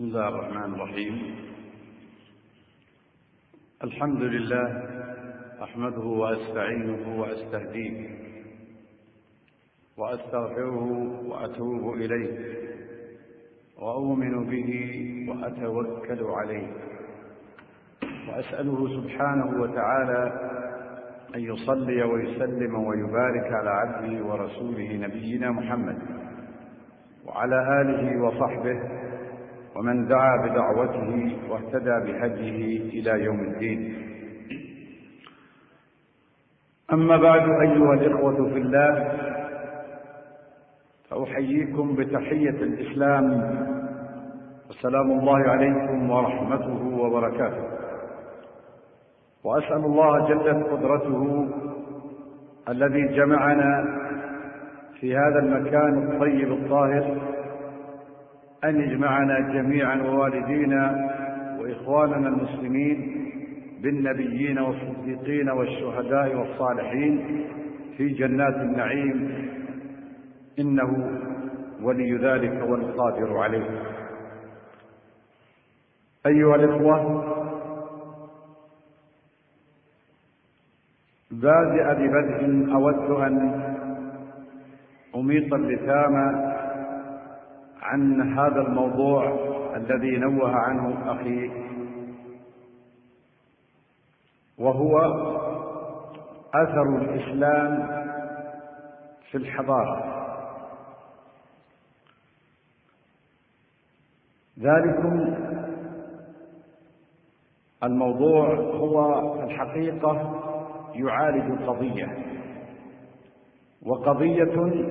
بسم الله الرحمن الرحيم. الحمد لله أحمده وأستعينه وأستهديه وأستغفره وأتوب إليه وأؤمن به وأتوكل عليه، وأسأله سبحانه وتعالى أن يصلي ويسلم ويبارك على عبده ورسوله نبينا محمد وعلى آله وصحبه ومن دعا بدعوته واهتدى بهديه إلى يوم الدين. أما بعد، أيها الإخوة في الله، فأحييكم بتحية الإسلام، والسلام الله عليكم ورحمته وبركاته. وأسأل الله جلت قدرته الذي جمعنا في هذا المكان الطيب الطاهر أن يجمعنا جميعا ووالدينا وإخواننا المسلمين بالنبيين والصديقين والشهداء والصالحين في جنات النعيم، إنه ولي ذلك والقادر عليه. أيها الإخوة، بادئ ببدء أود أن أميط اللثام عن هذا الموضوع الذي نوه عنه أخي، وهو أثر الإسلام في الحضارة. ذلكم الموضوع هو في الحقيقة يعالج قضية، وقضية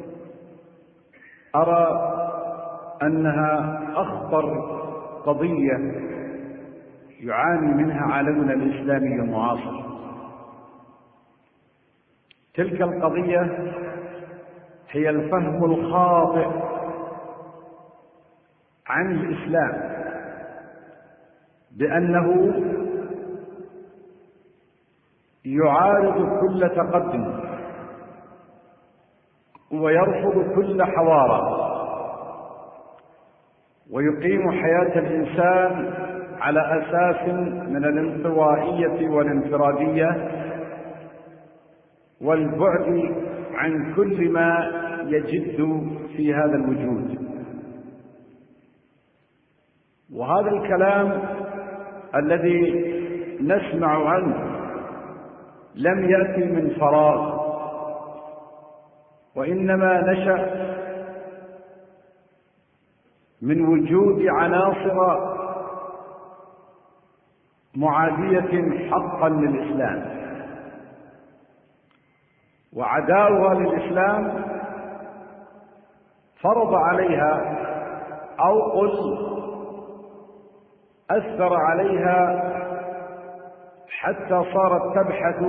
أرى أنها أخطر قضية يعاني منها عالمنا الإسلامي المعاصر. تلك القضية هي الفهم الخاطئ عن الإسلام، بأنه يعارض كل تقدم ويرفض كل حوارى، ويقيم حياة الإنسان على أساس من الانطوائية والانفرادية والبعد عن كل ما يجد في هذا الوجود. وهذا الكلام الذي نسمع عنه لم يأتي من فراغ، وإنما نشأ من وجود عناصر معادية حقا للإسلام، وعداؤها للإسلام فرض عليها أو قل أثر عليها حتى صارت تبحث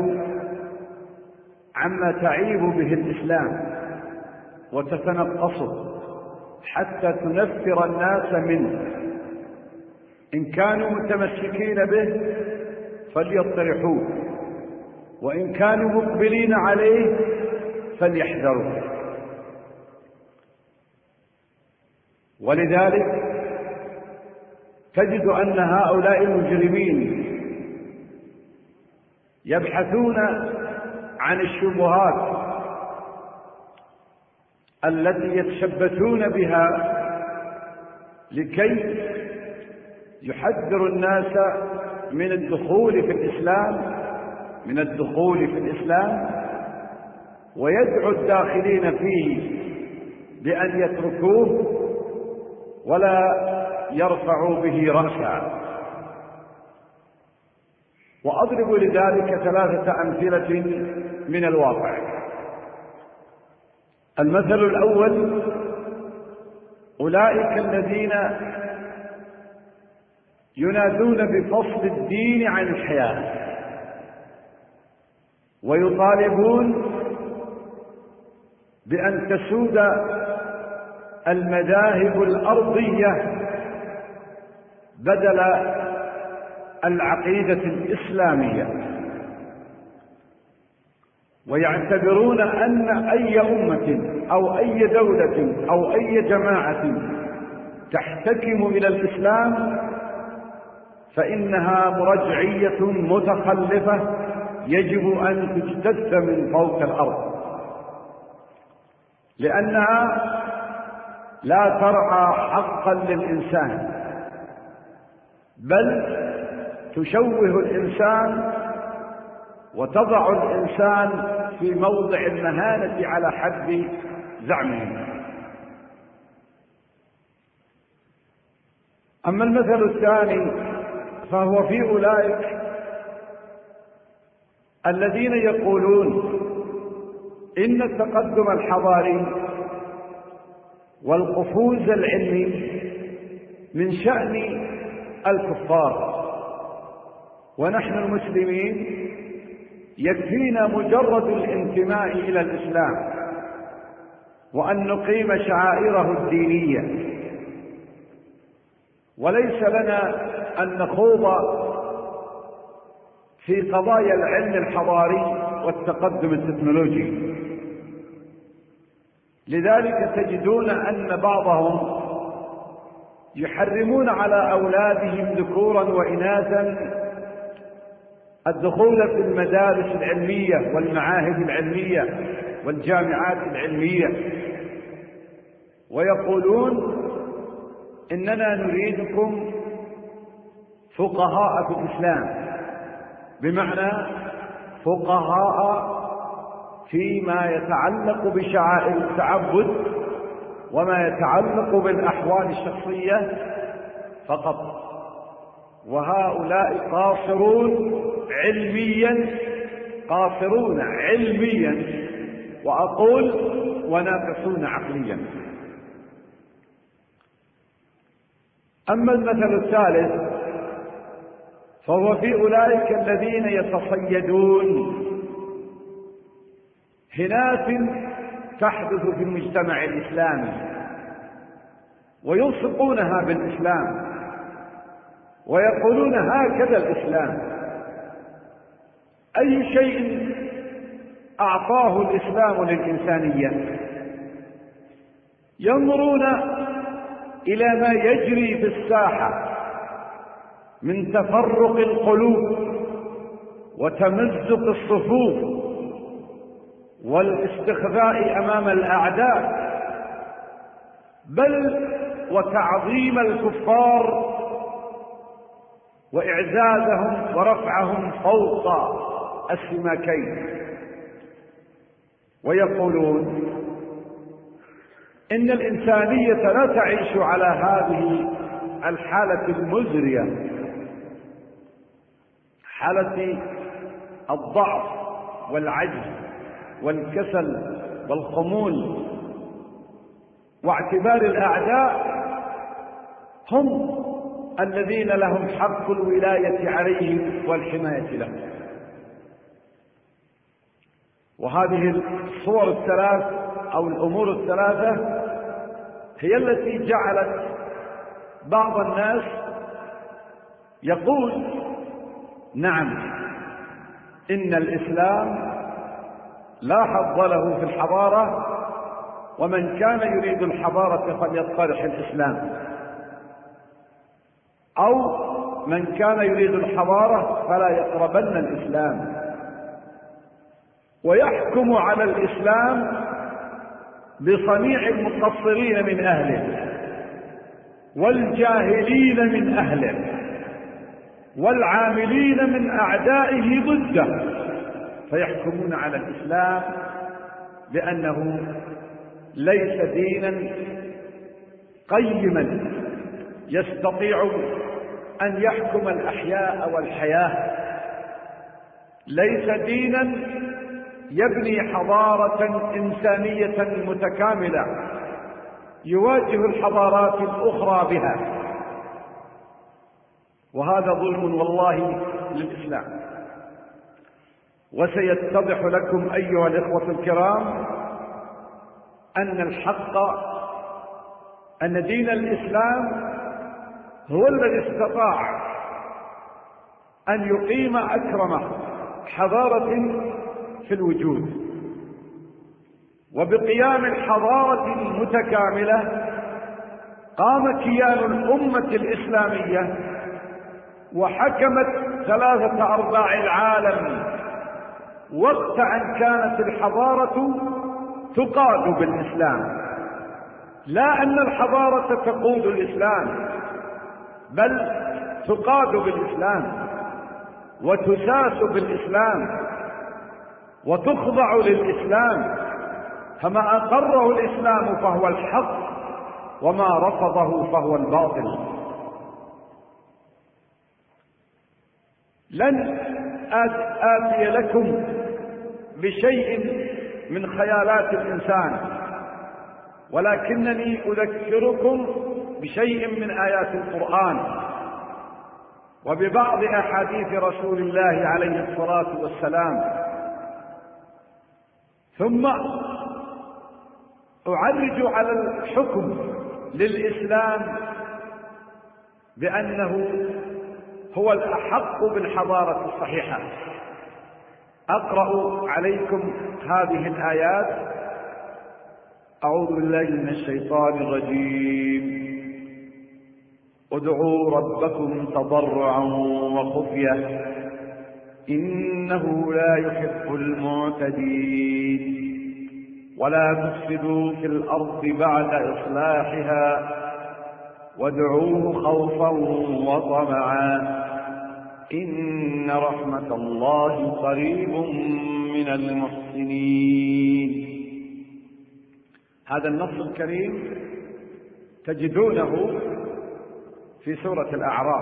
عما تعيب به الإسلام وتتنقصه حتى تنفر الناس منه. إن كانوا متمسكين به فليطرحوه، وإن كانوا مقبلين عليه فليحذروا. ولذلك تجد أن هؤلاء المجرمين يبحثون عن الشبهات التي يتشبثون بها لكي يحذروا الناس من الدخول في الإسلام، ويدعو الداخلين فيه بأن يتركوه ولا يرفعوا به رأسا. وأضرب لذلك 3 أمثلة من الواقع. المثل الأول: أولئك الذين ينادون بفصل الدين عن الحياة، ويطالبون بأن تسود المذاهب الأرضية بدل العقيدة الإسلامية، ويعتبرون أن أي أمة أو أي دولة أو أي جماعة تحتكم إلى الإسلام فإنها مرجعية متخلفة يجب أن تجتث من فوق الأرض، لأنها لا ترعى حقا للإنسان، بل تشوه الإنسان وتضع الإنسان في موضع المهانة على حد زعمه. أما المثل الثاني فهو في أولئك الذين يقولون إن التقدم الحضاري والقفوز العلمي من شأن الكفار، ونحن المسلمين يكفينا مجرد الانتماء إلى الإسلام وأن نقيم شعائره الدينية، وليس لنا أن نخوض في قضايا العلم الحضاري والتقدم التكنولوجي. لذلك تجدون أن بعضهم يحرمون على أولادهم ذكورا وإناثا الدخول في المدارس العلمية والمعاهد العلمية والجامعات العلمية، ويقولون إننا نريدكم فقهاء في الإسلام، بمعنى فقهاء فيما يتعلق بشعائر التعبد وما يتعلق بالأحوال الشخصية فقط، وهؤلاء قاصرون علميا وأقول وناقصون عقليا. أما المثل الثالث فهو في أولئك الذين يتصيدون هنات تحدث في المجتمع الإسلامي ويلصقونها بالإسلام ويقولون هكذا الإسلام. أي شيء أعطاه الإسلام للإنسانية؟ ينظرون إلى ما يجري في الساحة من تفرق القلوب وتمزق الصفوف والاستخفاء أمام الأعداء، بل وتعظيم الكفار وإعزازهم ورفعهم فوق السماكين، ويقولون إن الإنسانية لا تعيش على هذه الحالة المزرية، حالة الضعف والعجز والكسل والخمول، واعتبار الأعداء هم الذين لهم حق الولاية عليهم والحماية لهم. وهذه الصور الثلاث أو الأمور الثلاثة هي التي جعلت بعض الناس يقول نعم إن الإسلام لا حظ له في الحضارة، ومن كان يريد الحضارة فليقترح الإسلام، أو من كان يريد الحضارة فلا يقربن الإسلام، ويحكم على الإسلام بصنيع المقصرين من أهله والجاهلين من أهله والعاملين من أعدائه ضده، فيحكمون على الإسلام بأنه ليس دينا قيما يستطيع أن يحكم الأحياء والحياة، ليس دينا يبني حضارة إنسانية متكاملة يواجه الحضارات الأخرى بها، وهذا ظلم والله للإسلام. وسيتضح لكم أيها الإخوة الكرام أن الحق أن دين الإسلام هو الذي استطاع أن يقيم أكرم حضارة في الوجود، وبقيام الحضارة المتكاملة قام كيان الأمة الإسلامية وحكمت 3/4 العالم وقت أن كانت الحضارة تقاد بالإسلام، لا أن الحضارة تقود الإسلام، بل تقاد بالإسلام وتساس بالإسلام وتخضع للإسلام، فما أقره الإسلام فهو الحق وما رفضه فهو الباطل. لن آتي لكم بشيء من خيالات الإنسان، ولكنني أذكركم بشيء من آيات القرآن وببعض أحاديث رسول الله عليه الصلاة والسلام، ثم أعرج على الحكم للإسلام بأنه هو الأحق بالحضارة الصحيحة. أقرأ عليكم هذه الآيات. أعوذ بالله من الشيطان الرجيم. ادعوا ربكم تضرعا وخفية إنه لا يحب المعتدين ولا تفسدوا في الأرض بعد إصلاحها وادعوه خوفا وطمعا إن رحمة الله قريب من المحسنين. هذا النص الكريم تجدونه في سورة الأعراف،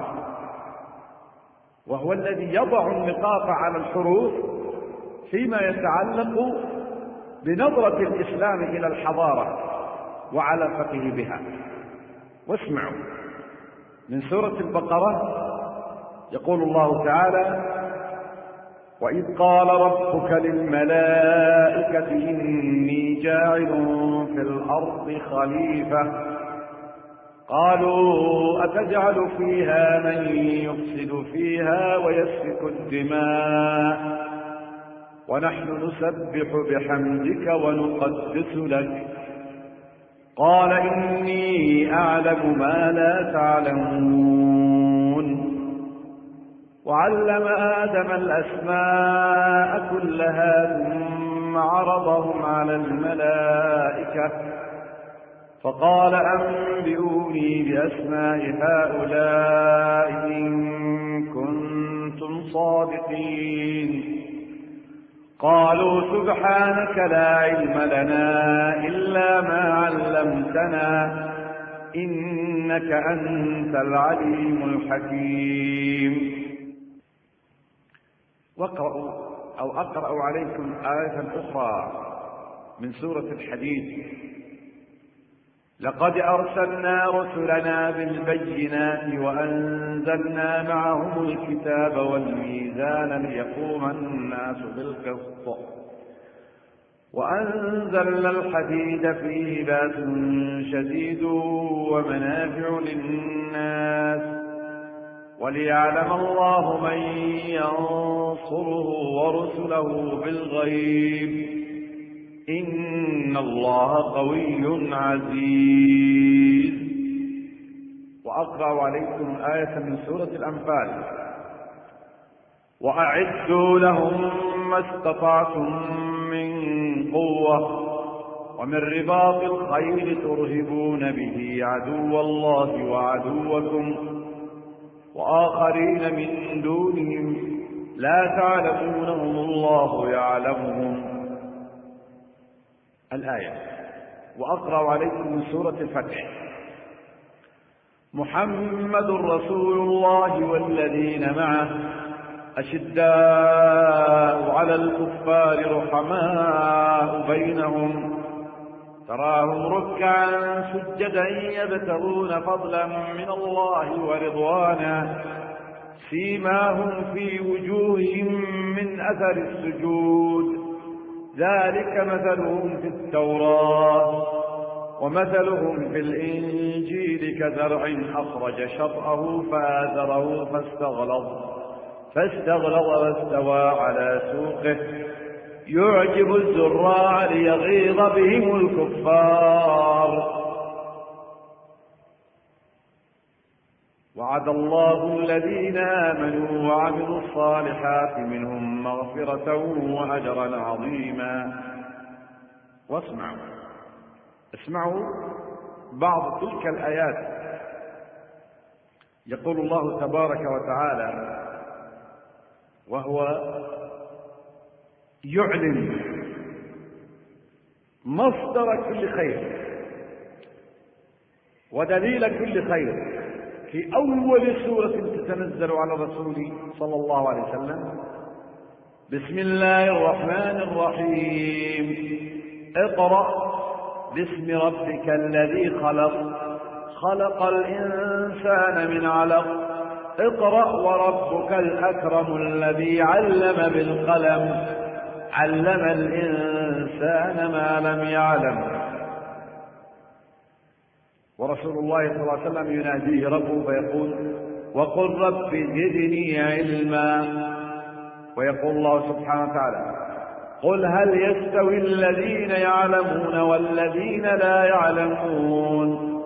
وهو الذي يضع النقاط على الحروف فيما يتعلق بنظرة الإسلام إلى الحضارة وعلاقته بها. واسمعوا من سورة البقرة، يقول الله تعالى: وإذ قال ربك للملائكة إني جاعل في الأرض خليفة قالوا أتجعل فيها من يفسد فيها ويسفك الدماء ونحن نسبح بحمدك ونقدس لك قال إني أعلم ما لا تعلمون وعلم آدم الأسماء كلها ثم عرضهم على الملائكة فقال أنبئوني بأسماء هؤلاء إن كنتم صادقين قالوا سبحانك لا علم لنا إلا ما علمتنا إنك أنت العليم الحكيم. أقرأ عليكم آية أخرى من سورة الحديد: لقد أرسلنا رسلنا بالبينات وأنزلنا معهم الكتاب والميزان ليقوم الناس بالقسط وأنزلنا الحديد فيه بأس شديد ومنافع للناس وليعلم الله من ينصره ورسله بالغيب إن الله قوي عزيز. وأقرأ عليكم آية من سورة الأنفال: وأعدوا لهم ما استطعتم من قوة ومن رباط الخيل ترهبون به عدو الله وعدوكم وآخرين من دونهم لا تعلمونهم الله يعلمهم. الآية. وأقرأ عليكم من سورة الفتح: محمد رسول الله والذين معه أشداء على الكفار رحماء بينهم تراهم ركعا سجدا يبتغون فضلا من الله ورضوانا سيماهم في وجوههم من أثر السجود ذلك مثلهم في التوراة ومثلهم في الإنجيل كزرع أخرج شطأه فآزره فاستغلظ واستوى على سوقه يعجب الزراع ليغيظ بهم الكفار. وعد الله الذين آمنوا وعملوا الصالحات منهم مغفرة وأجرا عظيما. اسمعوا بعض تلك الآيات. يقول الله تبارك وتعالى وهو يعلن مصدر كل خير ودليل كل خير في أول سورة تتنزل على الرسول صلى الله عليه وسلم: بسم الله الرحمن الرحيم، اقرأ باسم ربك الذي خلق الإنسان من علق، اقرأ وربك الأكرم الذي علم بالقلم، علم الإنسان ما لم يعلم. ورسول الله صلى الله عليه وسلم يناديه ربه فيقول: وقل رب زدني علما. ويقول الله سبحانه وتعالى: قل هل يستوي الذين يعلمون والذين لا يعلمون.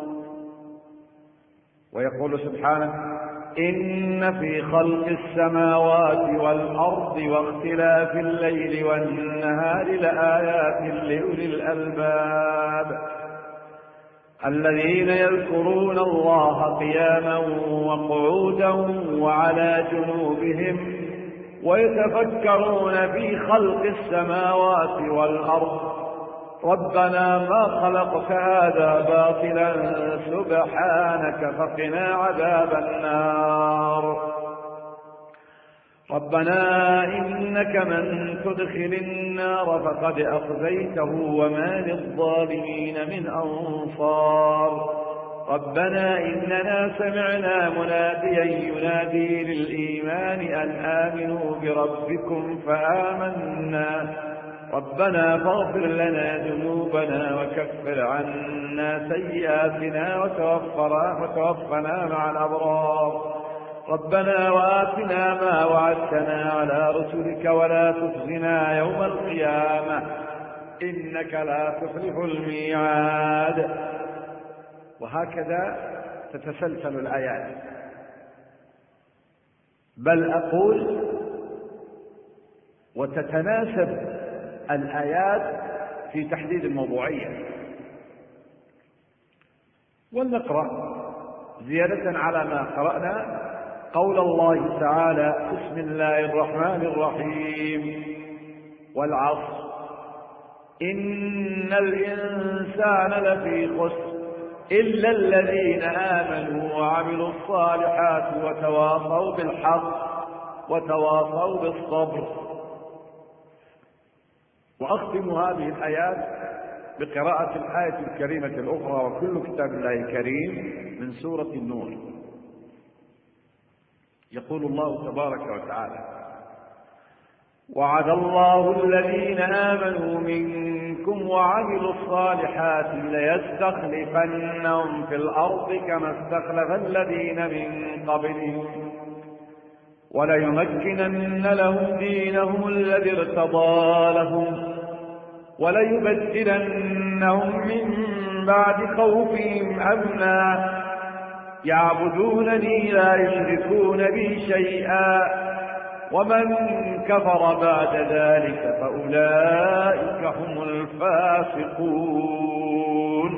ويقول سبحانه: إن في خلق السماوات والأرض واختلاف الليل والنهار لآيات لأولي الألباب الذين يذكرون الله قياما وقعودا وعلى جنوبهم ويتفكرون في خلق السماوات والأرض ربنا ما خلقت هذا باطلا سبحانك فقنا عذاب النار. ربنا إنك من تدخل النار فقد أخزيته وما للظالمين من أنصار. ربنا إننا سمعنا مناديا ينادي للإيمان أن آمنوا بربكم فآمنا. ربنا فاغفر لنا ذنوبنا وكفر عنا سيئاتنا وتوفنا مع الأبرار. ربنا وآتنا ما وعدتنا على رسلك ولا تخزنا يوم القيامة إنك لا تخلف الميعاد. وهكذا تتسلسل الآيات، بل أقول وتتناسب الآيات في تحديد الموضوعية. ولنقرأ زيادة على ما قرأنا قول الله تعالى: بسم الله الرحمن الرحيم، والعصر إن الإنسان لفي خسر إلا الذين آمنوا وعملوا الصالحات وتواصوا بالحق وتواصوا بالصبر. وأختم هذه الآيات بقراءة الآية الكريمة الأخرى: وكل كتاب الله كريم، من سورة النور. يقول الله تبارك وتعالى: وعد الله الذين آمنوا منكم وعملوا الصالحات ليستخلفنهم في الأرض كما استخلف الذين من قبلهم وليمكنن لهم دينهم الذي ارتضى لهم وليبدلنهم من بعد خوفهم أمنا يعبدونني لا يشركون بي شيئا ومن كفر بعد ذلك فأولئك هم الفاسقون.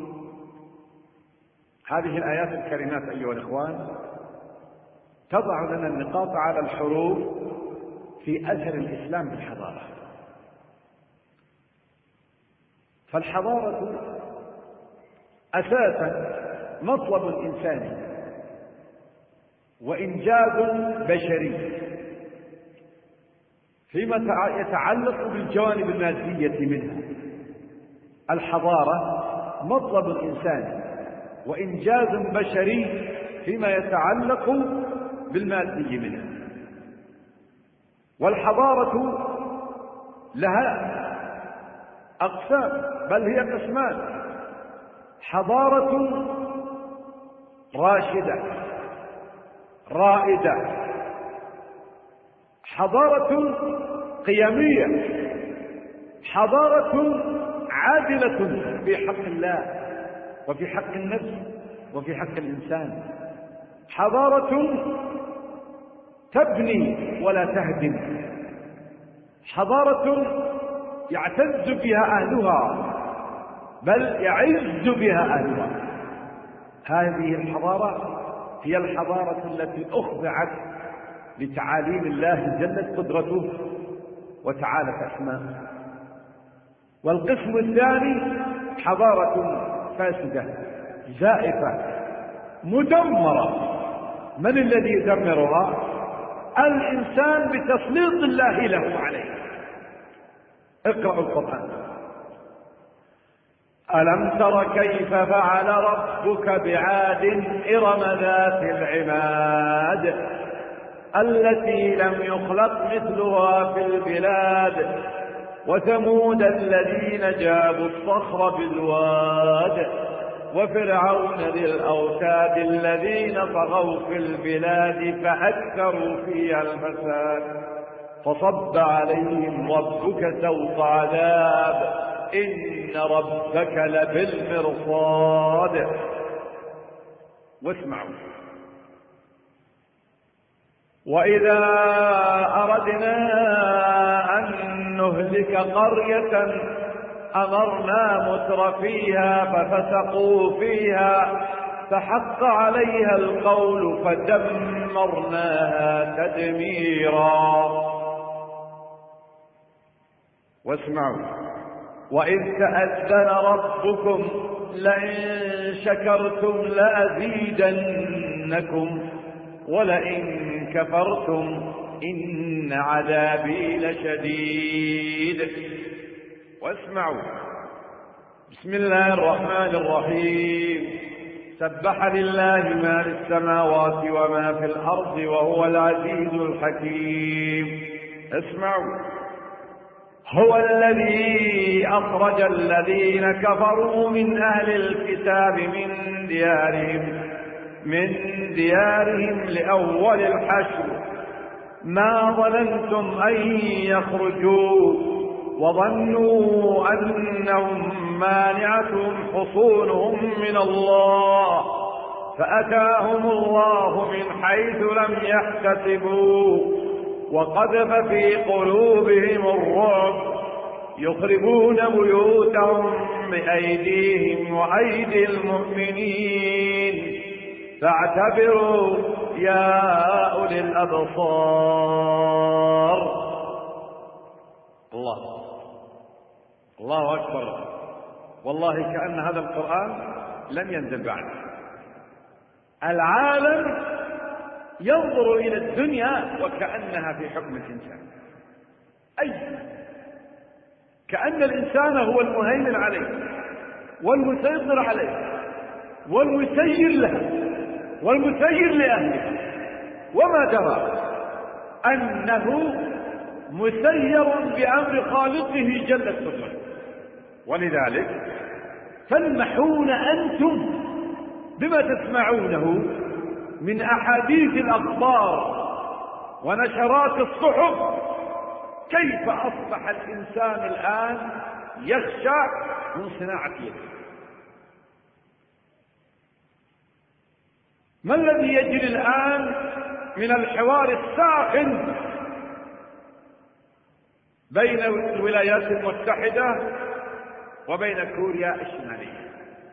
هذه الآيات الكريمات أيها الإخوان تضع لنا النقاط على الحروف في أثر الإسلام بالحضارة. فالحضارة أساسا مطلب إنساني وإنجاز بشري فيما يتعلق بالجوانب المادية منها. الحضارة مطلب إنساني وإنجاز بشري فيما يتعلق بالمادي منها. والحضارة لها أقسام، بل هي قسمان: حضارة راشدة رائدة، حضارة قيمية، حضارة عادلة في حق الله وفي حق النفس وفي حق الإنسان. حضارة تبني ولا تهدم، حضارة يعتز بها أهلها بل يعز بها أهلها. هذه الحضارة هي الحضارة التي أخضعت لتعاليم الله جلت قدرته وتعالت أسماؤه. والقسم الثاني حضارة فاسدة زائفة مدمرة. من الذي يدمرها؟ الإنسان بتسليط الله له عليه. اقرأوا القرآن. ألم تر كيف فعل ربك بعاد إرم ذات العماد التي لم يخلق مثلها في البلاد وثمود الذين جابوا الصخر بالواد وفرعون ذي الأوتاد الذين طغوا في البلاد فأكثروا فيها الفساد فصب عليهم ربك سوط عذاب إن ربك لبالمرصاد. واسمعوا: وإذا أردنا أن نهلك قرية أمرنا مترفيها ففسقوا فيها فحق عليها القول فدمرناها تدميرا. واسمعوا: وإذ تأذن ربكم لئن شكرتم لأزيدنكم ولئن كفرتم إن عذابي لشديد. واسمعوا: بسم الله الرحمن الرحيم سبح لله ما في السماوات وما في الأرض وهو العزيز الحكيم. اسمعوا: هو الذي أخرج الذين كفروا من أهل الكتاب من ديارهم لأول الحشر ما ظننتم أن يخرجوا وظنوا أنهم مانعتهم حصونهم من الله فأتاهم الله من حيث لم يحتسبوا وقذف في قلوبهم الرعب يخربون بيوتهم بأيديهم وأيدي المؤمنين فاعتبروا يا أولي الأبصار. الله أكبر. والله كأن هذا القرآن لم ينزل بعد. العالم ينظر إلى الدنيا وكأنها في حكم الإنسان، أي كأن الإنسان هو المهيمن عليه والمسيطر عليه والمسير له والمسير لأهله، وما درى أنه مسير بأمر خالقه جل قدرته. ولذلك تلمحون أنتم بما تسمعونه من أحاديث الأخبار ونشرات الصحف كيف أصبح الإنسان الآن يخشى من صناعة يده. ما الذي يجري الآن من الحوار الساخن بين الولايات المتحدة وبين كوريا الشمالية؟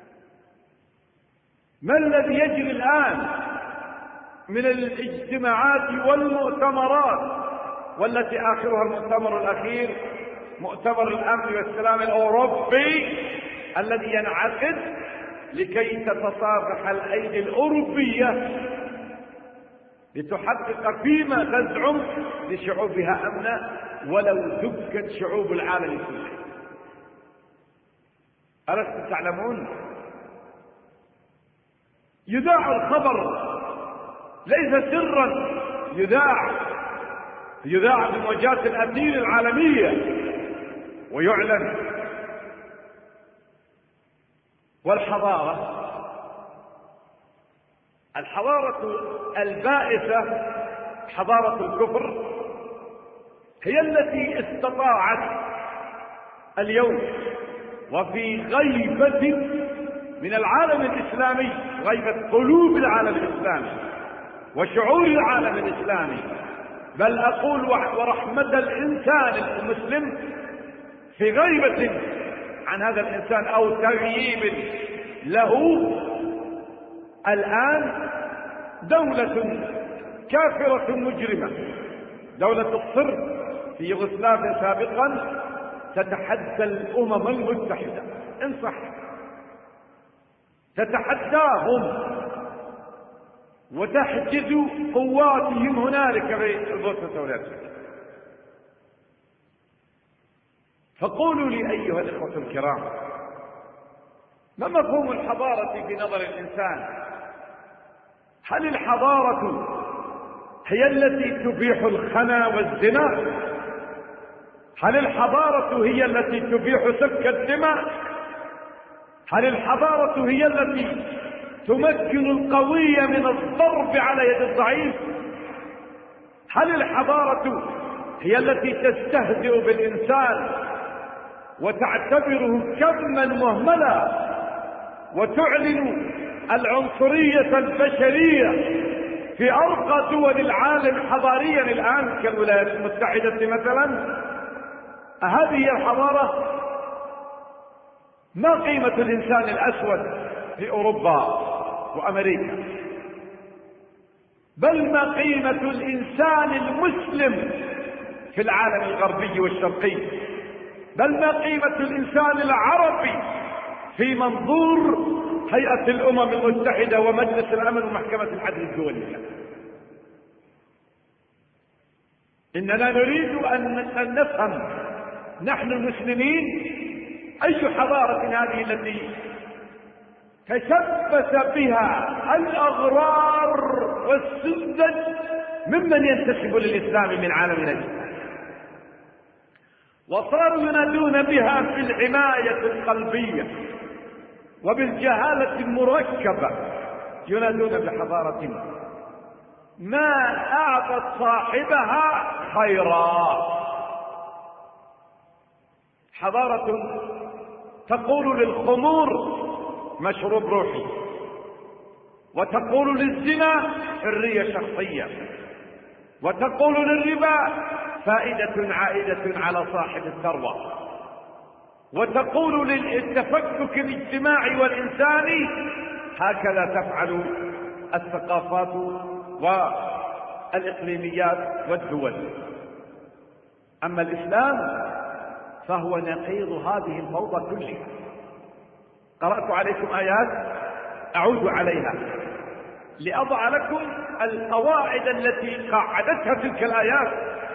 ما الذي يجري الآن من الاجتماعات والمؤتمرات، والتي آخرها المؤتمر الأخير مؤتمر الأمن والسلام الأوروبي الذي ينعقد لكي تتصافح الأيدي الأوروبية لتحقق فيما تزعم لشعوبها أمنا ولو دكت شعوب العالم كله. ألستم تعلمون؟ يذاع الخبر ليس سرا، يذاع بموجات الأثير العالمية ويعلن. والحضارة البائسة حضارة الكفر هي التي استطاعت اليوم وفي غيبة من العالم الإسلامي، غيبة قلوب العالم الإسلامي، وشعور العالم الإسلامي، بل أقول ورحمة الإنسان المسلم في غيبة عن هذا الإنسان أو تغييب له. الآن دولة كافرة مجرمة، دولة الصرب في يوغوسلافيا سابقا، تتحدى الأمم المتحدة إن صح، تتحداهم وتحجز قواتهم هنالك في البوسنة والهرسك. فقولوا لي أيها الإخوة الكرام، ما مفهوم الحضارة في نظر الإنسان؟ هل الحضارة هي التي تبيح الخنا والزنا؟ هل الحضارة هي التي تبيح سفك الدماء؟ هل الحضارة هي التي تمكن القوي من الضرب على يد الضعيف؟ هل الحضارة هي التي تستهزئ بالإنسان وتعتبره كما مهملا وتعلن العنصرية البشرية في أرقى دول العالم حضاريا الآن كالولايات المتحدة مثلا؟ هذه هي الحضارة؟ ما قيمة الإنسان الأسود في أوروبا وأمريكا؟ بل ما قيمة الإنسان المسلم في العالم الغربي والشرقي؟ بل ما قيمة الإنسان العربي في منظور هيئة الأمم المتحدة ومجلس الأمن ومحكمة العدل الدولية؟ إننا نريد أن نفهم نحن المسلمين أي حضارة هذه التي تشبث بها الأغرار والسذج ممن ينتسب للإسلام من عالم الإسلام، وصاروا ينادون بها في العناية القلبية وبالجهالة المركبة، ينادون بحضارة ما أعطت صاحبها خيرا. حضارة تقول للخمور مشروب روحي، وتقول للزنا حرية شخصية، وتقول للربا فائدة عائدة على صاحب الثروة، وتقول للتفكك الاجتماعي والإنساني. هكذا تفعل الثقافات والإقليميات والدول. أما الإسلام فهو نقيض هذه الفوضى كلها. قرأت عليكم آيات أعود عليها لأضع لكم القواعد التي قاعدتها تلك الآيات.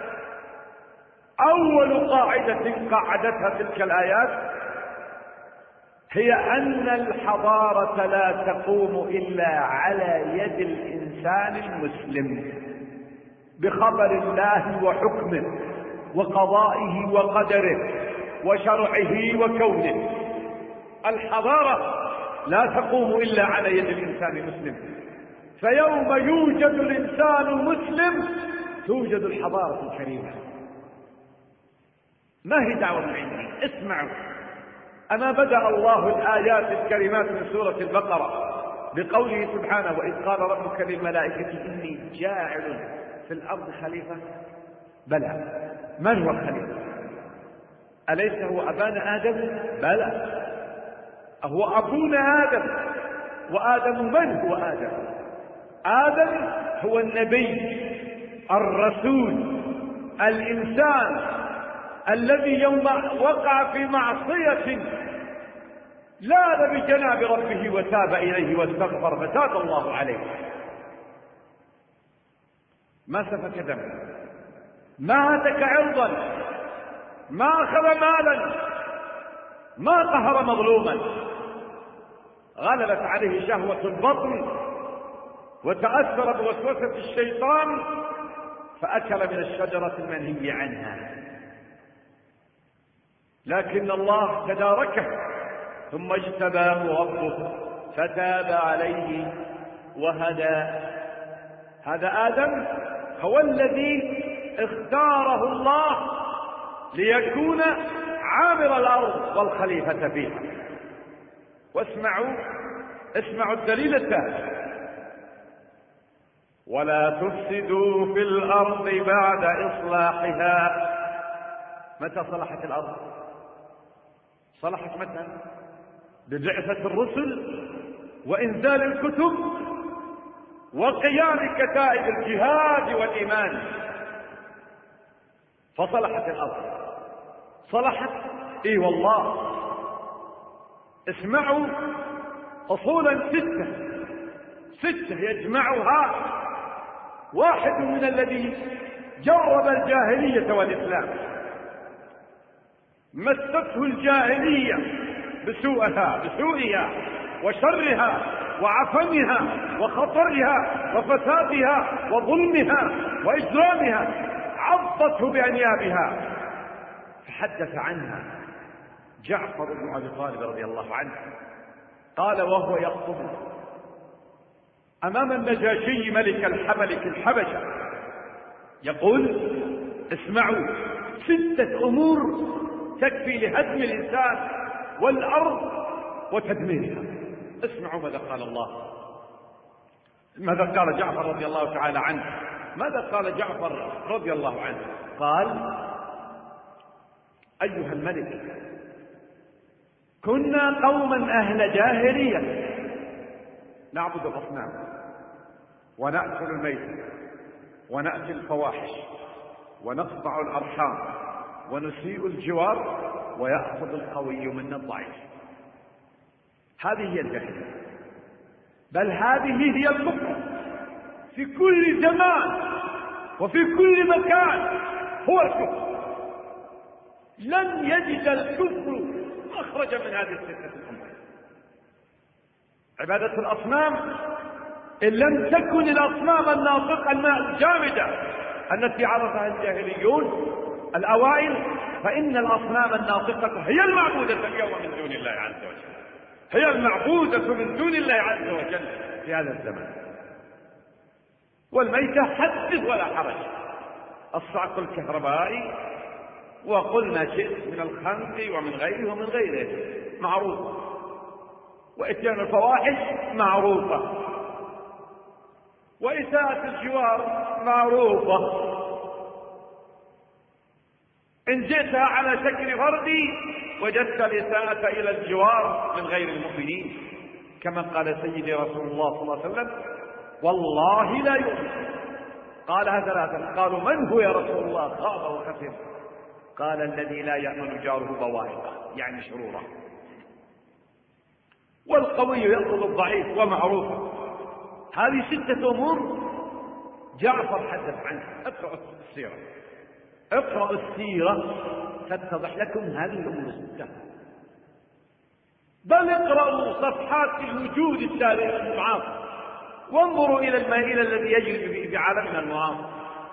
أول قاعدة قاعدتها تلك الآيات هي أن الحضارة لا تقوم إلا على يد الإنسان المسلم بخبر الله وحكمه وقضائه وقدره وشرعه وكونه. الحضارة لا تقوم إلا على يد الإنسان المسلم، فيوم يوجد الإنسان المسلم توجد الحضارة الكريمة. ما هي دعوة عندي؟ اسمعوا. أما بدأ الله الآيات الكريمات من سورة البقرة بقوله سبحانه: وإذ قال ربك للملائكة إني جاعل في الأرض خليفة. بلى، من هو الخليفة؟ أليس هو أبانا آدم؟ بلى، هو أبونا آدم. وآدم من هو آدم؟ آدم هو النبي الرسول الإنسان الذي يوم وقع في معصية لاذ بجناب ربه وتاب إليه واستغفر فتاب الله عليه. ما سفك دما، ما هتك عرضا، ما أخذ مالا، ما قهر مظلوما. غلبت عليه شهوة البطن وتأثر بوسوسة الشيطان فأكل من الشجرة المنهي عنها، لكن الله تداركه ثم اجتباه ربه فتاب عليه وهدى. هذا آدم هو الذي اختاره الله ليكون عامر الأرض والخليفة فيها. واسمعوا الدليل الثالث: ولا تفسدوا في الأرض بعد إصلاحها. متى صلحت الأرض؟ صلحت متى؟ ببعثة الرسل وإنزال الكتب وقيام كتائب الجهاد والإيمان، فصلحت الأرض. صلحت إي والله. اسمعوا، أصولا ستة يجمعها واحد من الذي جرب الجاهلية والإسلام. مسته الجاهلية بسوءها وشرها وعفنها وخطرها وفسادها وظلمها وإجرامها، عضته بأنيابها. فحدث عنها جعفر بن أبي طالب رضي الله عنه، قال وهو يخطب أمام النجاشي ملك الحبشة يقول: اسمعوا، 6 أمور تكفي لهدم الإنسان والأرض وتدميرها. اسمعوا ماذا قال الله، ماذا قال جعفر رضي الله تعالى عنه. ماذا قال جعفر رضي الله عنه؟ قال: أيها الملك، كنا قوما أهل جاهلية نعبد الأصنام ونأكل الميت ونأتي الفواحش ونقطع الأرحام ونسيء الجوار ويأخذ القوي منا الضعيف. هذه هي الجاهلية، بل هذه هي الكفر في كل زمان وفي كل مكان. هو الكفر، لن يجد الكفر مخرجا من هذه الستة الأمور. عبادة الأصنام، إن لم تكن الأصنام الناطقة الجامدة التي عرفها الجاهليون الأوائل، فإن الأصنام الناطقة هي المعبودة اليوم من دون الله عز وجل، هي المعبودة من دون الله عز وجل في هذا الزمان. والميتة حدث ولا حرج، الصعق الكهربائي وقلنا شئت من الخنق ومن غيره ومن غيره معروفة، وإتيان الفواحش معروفة، وإساءة الجوار معروفة. إن جئتها على شكل فردي وجدت الإساءة إلى الجوار من غير المؤمنين، كما قال سيدي رسول الله صلى الله عليه وسلم: والله لا يؤمن. قالها 3، قالوا: من هو يا رسول الله؟ خاب وخسر. قال: الذي لا يأمن جاره بوائقه، يعني شروره. والقوي يأخذ الضعيف، ومعروفة. هذه 6 أمور جعفر حدث عنها. اقرأوا السيرة تتضح لكم هذه الأمور 6. بل اقرأوا صفحات الوجود التاريخ المعاصر وانظروا إلى المائل الذي يجري في عالمنا المعاصر.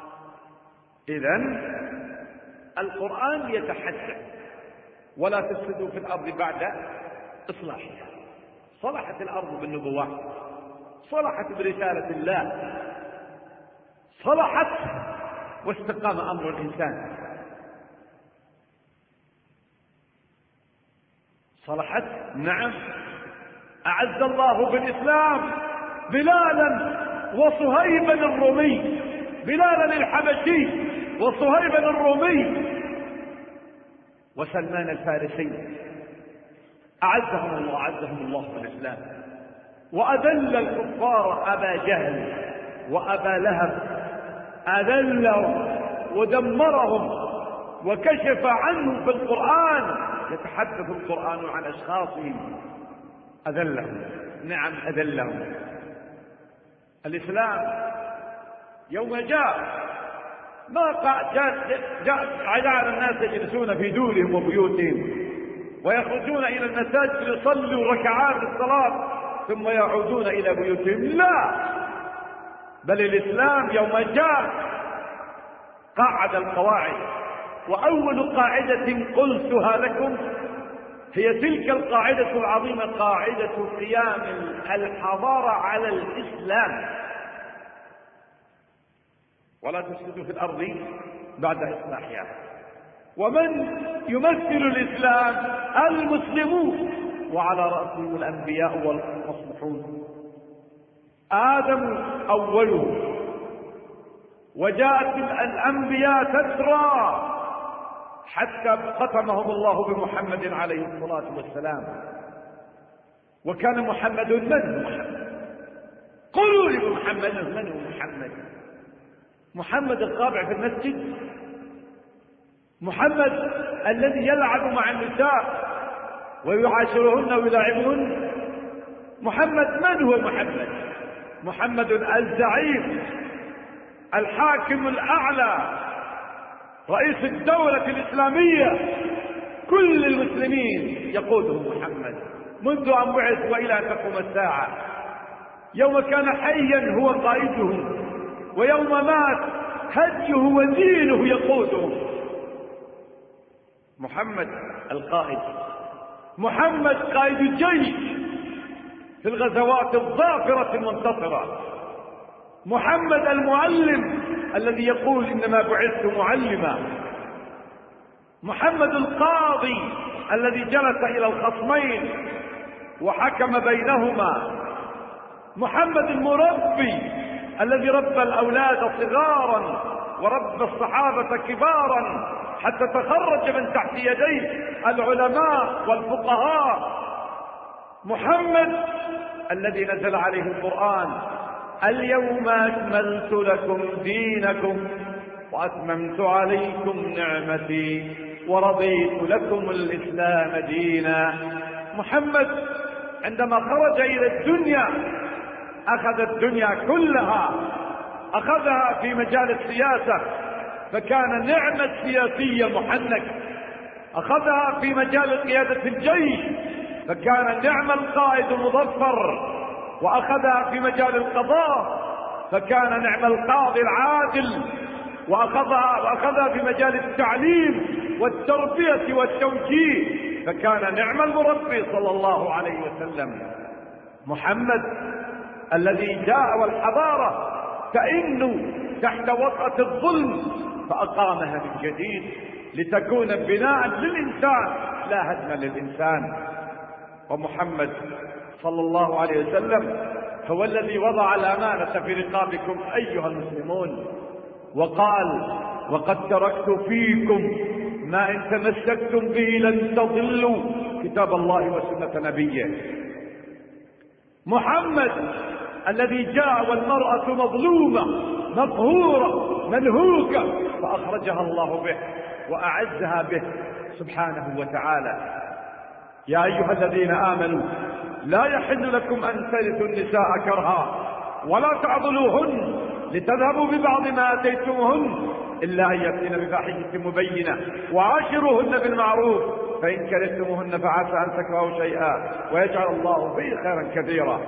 إذن القرآن يتحدث: ولا تفسدوا في الأرض بعد إصلاحها. صلحت الأرض بالنبوات، صلحت برسالة الله، صلحت واستقام أمر الإنسان، صلحت. نعم، أعز الله بالإسلام بلالا وصهيبا الرومي، بلالا الحبشي وصهيبا الرومي وسلمان الفارسي، أعزهم الله بالإسلام، وأذل الكفار أبا جهل وأبا لهب، أذلهم ودمرهم وكشف عنهم في القرآن. يتحدث القرآن عن أشخاصهم أذلهم. نعم، أذلهم. الإسلام يوم جاء جعل الناس يجلسون في دورهم وبيوتهم ويخرجون إلى المساجد ليصلوا ركعات الصلاة ثم يعودون إلى بيوتهم. لا، بل الإسلام يوم جاء قاعد القواعد، وأول قاعدة قلتها لكم هي تلك القاعدة العظيمة، قاعدة قيام الحضارة على الإسلام. ولا تفسدوا في الأرض بعد إصلاحها. ومن يمثل الإسلام؟ المسلمون، وعلى رأسهم الأنبياء والمصلحون. آدم أوله وجاءت الأنبياء تترى حتى ختمهم الله بمحمد عليه الصلاة والسلام. وكان محمد من محمد؟ قولوا لي محمد من هو محمد؟ محمد القابع في المسجد؟ محمد الذي يلعب مع النساء ويعاشرهن ويلاعبهن؟ محمد من هو محمد؟ محمد الزعيم الحاكم الأعلى رئيس الدولة الإسلامية، كل المسلمين يقوده محمد منذ أن بعث وإلى أن تقوم الساعة. يوم كان حيا هو قائده، ويوم مات هديه ودينه يقوده. محمد القائد، محمد قائد الجيش في الغزوات الظافرة المنتصرة، محمد المعلم الذي يقول إنما بعثت معلما، محمد القاضي الذي جلس إلى الخصمين وحكم بينهما، محمد المربي الذي ربى الأولاد صغارا وربى الصحابة كبارا حتى تخرج من تحت يديه العلماء والفقهاء، محمد الذي نزل عليه القرآن: اليوم أكملت لكم دينكم وأتممت عليكم نعمتي ورضيت لكم الإسلام دينا. محمد عندما خرج إلى الدنيا أخذ الدنيا كلها، أخذها في مجال السياسة فكان نعم السياسي المحنك، أخذها في مجال قيادة الجيش فكان نعم القائد المظفر، وأخذها في مجال القضاء فكان نعم القاضي العادل، وأخذها في مجال التعليم والتربية والتوجيه فكان نعم المربي صلى الله عليه وسلم. محمد الذي جاء والحضارة تئن تحت وطأة الظلم فأقامها من جديد لتكون بناء للإنسان لا هدما للإنسان. ومحمد صلى الله عليه وسلم هو الذي وضع الأمانة في رقابكم أيها المسلمون، وقال: وقد تركت فيكم ما إن تمسكتم به لن تضلوا كتاب الله وسنة نبيه. محمد الذي جاء والمرأة مظلومة مقهورة منهوكة فأخرجها الله به وأعزها به سبحانه وتعالى. يا أيها الذين آمنوا لا يحل لكم أن ترثوا النساء كرها ولا تعضلوهن لتذهبوا ببعض ما آتيتموهن إلا أن يأتين بفاحشة مبينة وعاشروهن بالمعروف فإن كرهتموهن فعسى أن تكرهوا شيئا ويجعل الله فيه خيرا كثيرا.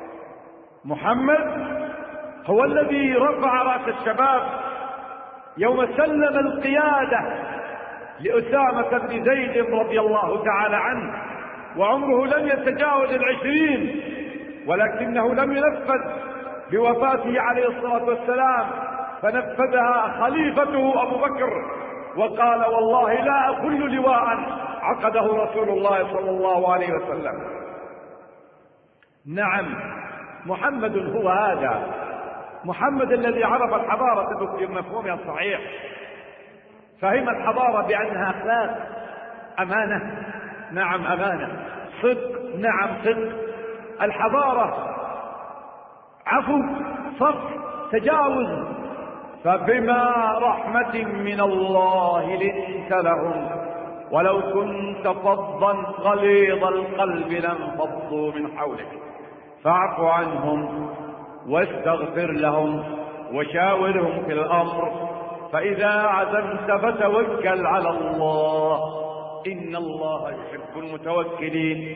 محمد هو الذي رفع رأس الشباب يوم سلم القيادة لأسامة بن زيد رضي الله تعالى عنه، وعمره لم يتجاوز 20، ولكنه لم ينفذ بوفاته عليه الصلاة والسلام، فنفذها خليفته أبو بكر وقال: والله لا أخل لواء عقده رسول الله صلى الله عليه وسلم. نعم، محمد هو هذا، محمد الذي عرف الحضارة بمفهومها الصحيح، فهم الحضارة بأنها أخلاق، أمانة، نعم أمانة، صدق، نعم صدق، الحضارة عفو، صفح، تجاوز. فبما رحمة من الله لنت لهم ولو كنت فظا غليظ القلب لانفضوا من حولك فاعف عنهم واستغفر لهم وشاورهم في الأمر فإذا عزمت فتوكل على الله إن الله يحب المتوكلين.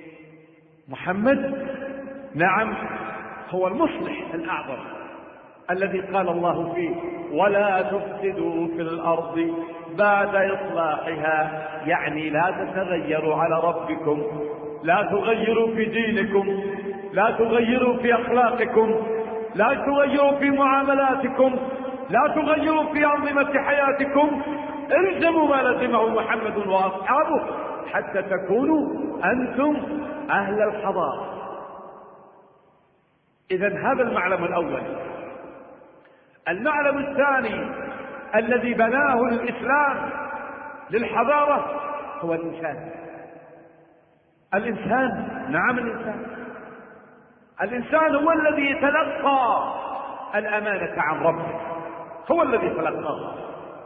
محمد نعم هو المصلح الأعظم الذي قال الله فيه: ولا تفسدوا في الأرض بعد إصلاحها، يعني لا تتغيروا على ربكم، لا تغيروا في دينكم، لا تغيروا في أخلاقكم، لا تغيروا في معاملاتكم، لا تغيروا في أنظمة حياتكم، الزموا ما لزمه محمد وأصحابه حتى تكونوا أنتم أهل الحضارة. إذن هذا المعلم الأول. المعلم الثاني الذي بناه الإسلام للحضارة هو الإنسان. الإنسان، نعم الإنسان هو الذي يتلقى الأمانة عن ربه، هو الذي تلقاها.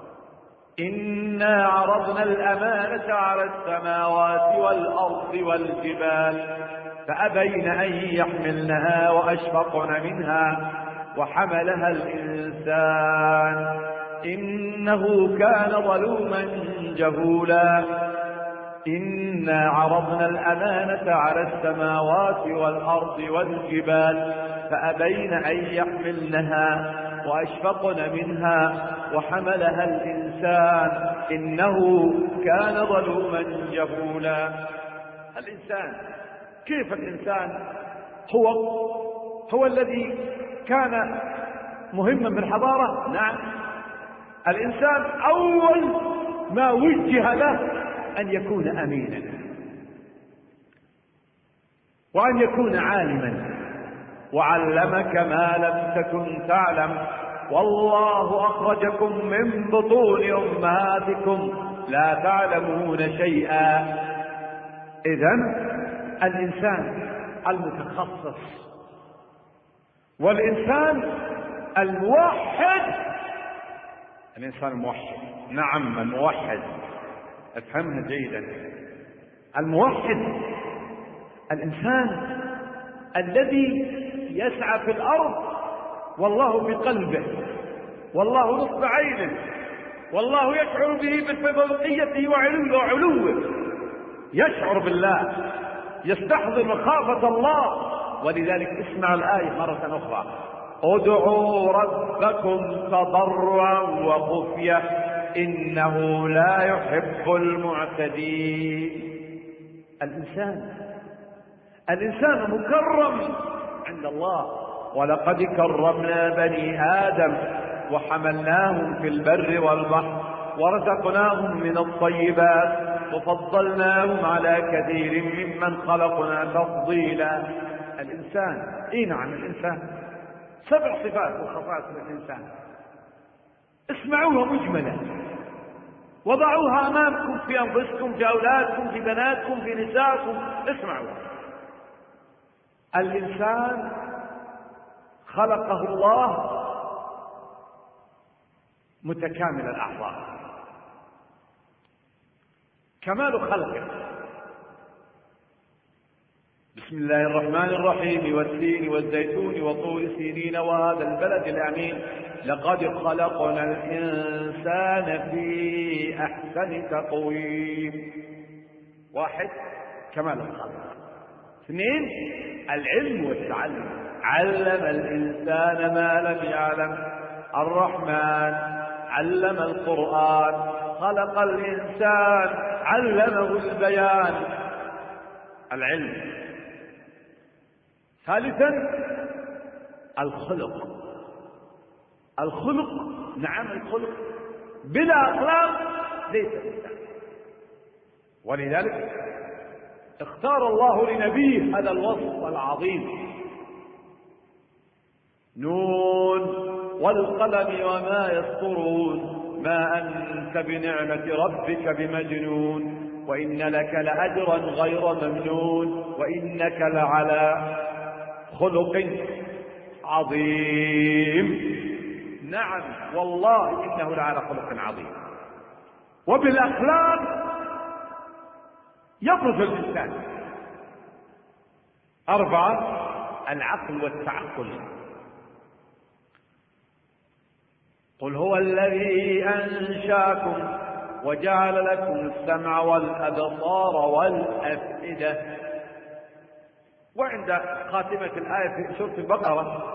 إنا عرضنا الأمانة على السماوات والأرض والجبال فأبين أن يحملنها وأشفقن منها وحملها الإنسان إنه كان ظلوما جهولا. إنا عرضنا الأمانة على السماوات والأرض والجبال فأبين أن يحملنها وأشفقن منها وحملها الإنسان إنه كان ظلوما جهولا. الإنسان، كيف الإنسان هو الذي كان مهما بالحضارة؟ نعم، الإنسان أول ما وجه له أن يكون أمينا وأن يكون عالما، وعلمك ما لم تكن تعلم والله أخرجكم من بطون أمهاتكم لا تعلمون شيئا. إذن الإنسان المتخصص والإنسان الموحد، الإنسان الموحد، نعم الموحد، افهمها جيدا. الموحد الإنسان الذي يسعى في الأرض والله بقلبه، والله نصب عينه، والله يشعر به بفوقيته وعلوه، يشعر بالله، يستحضر مخافة الله. ولذلك اسمع الآية مرة أخرى: ادعوا ربكم تضرعا وخفية إنه لا يحب المعتدين. الإنسان مكرم عند الله. ولقد كرمنا بني آدم وحملناهم في البر والبحر ورزقناهم من الطيبات وفضلناهم على كثير ممن خلقنا تفضيلا. الإنسان، نعم الإنسان 7 صفات وخصائص للإنسان، اسمعوها مجملة، وضعوها أمامكم في أنفسكم، في أولادكم، في بناتكم، في نسائكم، اسمعوا. الإنسان خلقه الله متكامل الأعضاء، كمال خلقه. بسم الله الرحمن الرحيم: والتين والزيتون وطور سينين وهذا البلد الأمين لقد خلقنا الإنسان في أحسن تقويم. 1 كمال الخلق. 2 العلم والتعلم، علم الإنسان ما لم يعلم. الرحمن علم القرآن، خلق الإنسان علمه البيان. العلم. 3 الخلق. نعم الخلق، بلا أخلاق ليس إنسان. ولذلك اختار الله لنبيه هذا الوصف العظيم: نون والقلم وما يسطرون ما أنت بنعمة ربك بمجنون وإن لك لأجرا غير ممنون وإنك لعلى خلق عظيم. نعم والله إنه لعلى خلق عظيم. وبالأخلاق يبرز الإنسان. 4 العقل والتعقل. قل هو الذي أنشاكم وجعل لكم السمع والأبصار والأفئدة. وعند خاتمة الآية في سورة البقرة: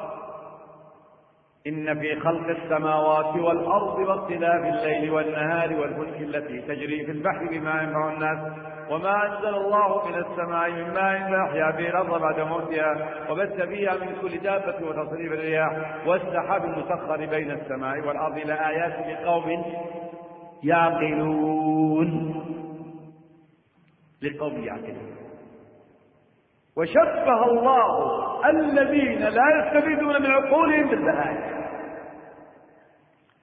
إن في خلق السماوات والأرض واختلاف الليل والنهار والفلك التي تجري في البحر بما ينفع الناس وما أنزل الله من السماء من ماء فأحيا به الأرض بعد موتها وبث فيها من كل دابة وتصريف الرياح والسحاب المسخر بين السماء والأرض لآيات لقوم يعقلون. وشبه الله الذين لا يستفيدون من عقولهم بالبهائم.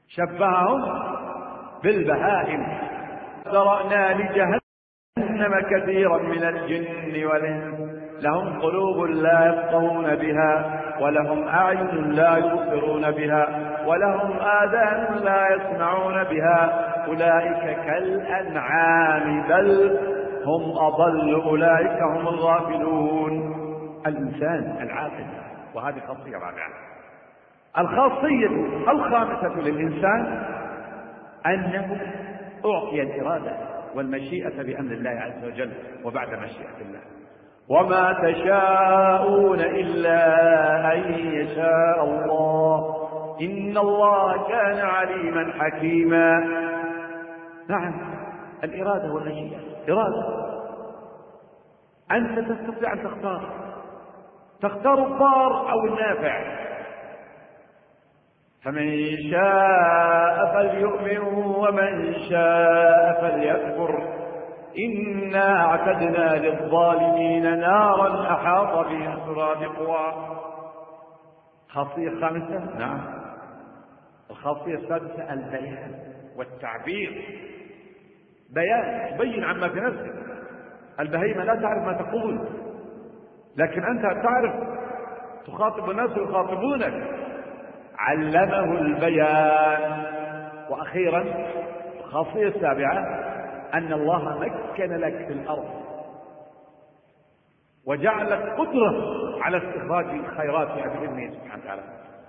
شبههم بالبهائم. ذرأنا لجهنم كثيرا من الجن والإنس لهم قلوب لا يفقهون بها ولهم أعين لا يبصرون بها ولهم آذان لا يسمعون بها أولئك كالأنعام بل هم أضل أولئك هم الغافلون. الإنسان العاقل، وهذه خاصية رابعة. الخاصية الخامسة للإنسان أنه أعطي الإرادة والمشيئة بأمر الله عز وجل وبعد مشيئة الله. وما تشاءون إلا أن يشاء الله إن الله كان عليما حكيما. نعم، الإرادة والمشيئة. إرادة، أنت تستطيع أن تختار الضار أو النافع. فمن شاء فليؤمن ومن شاء فليكفر إنا أعتدنا للظالمين نارا أحاط بهم سرادقها. خاصية خامسة، نعم. الخاصية السادسة البيان والتعبير. بيان، تبين عما في نفسك. البهيمة لا تعرف ما تقول، لكن أنت تعرف، تخاطب الناس ويخاطبونك. علمه البيان. وأخيرا الخاصية السابعة أن الله مكن لك في الأرض وجعل لك قدرة على استخراج الخيرات بإذنه سبحانه وتعالى.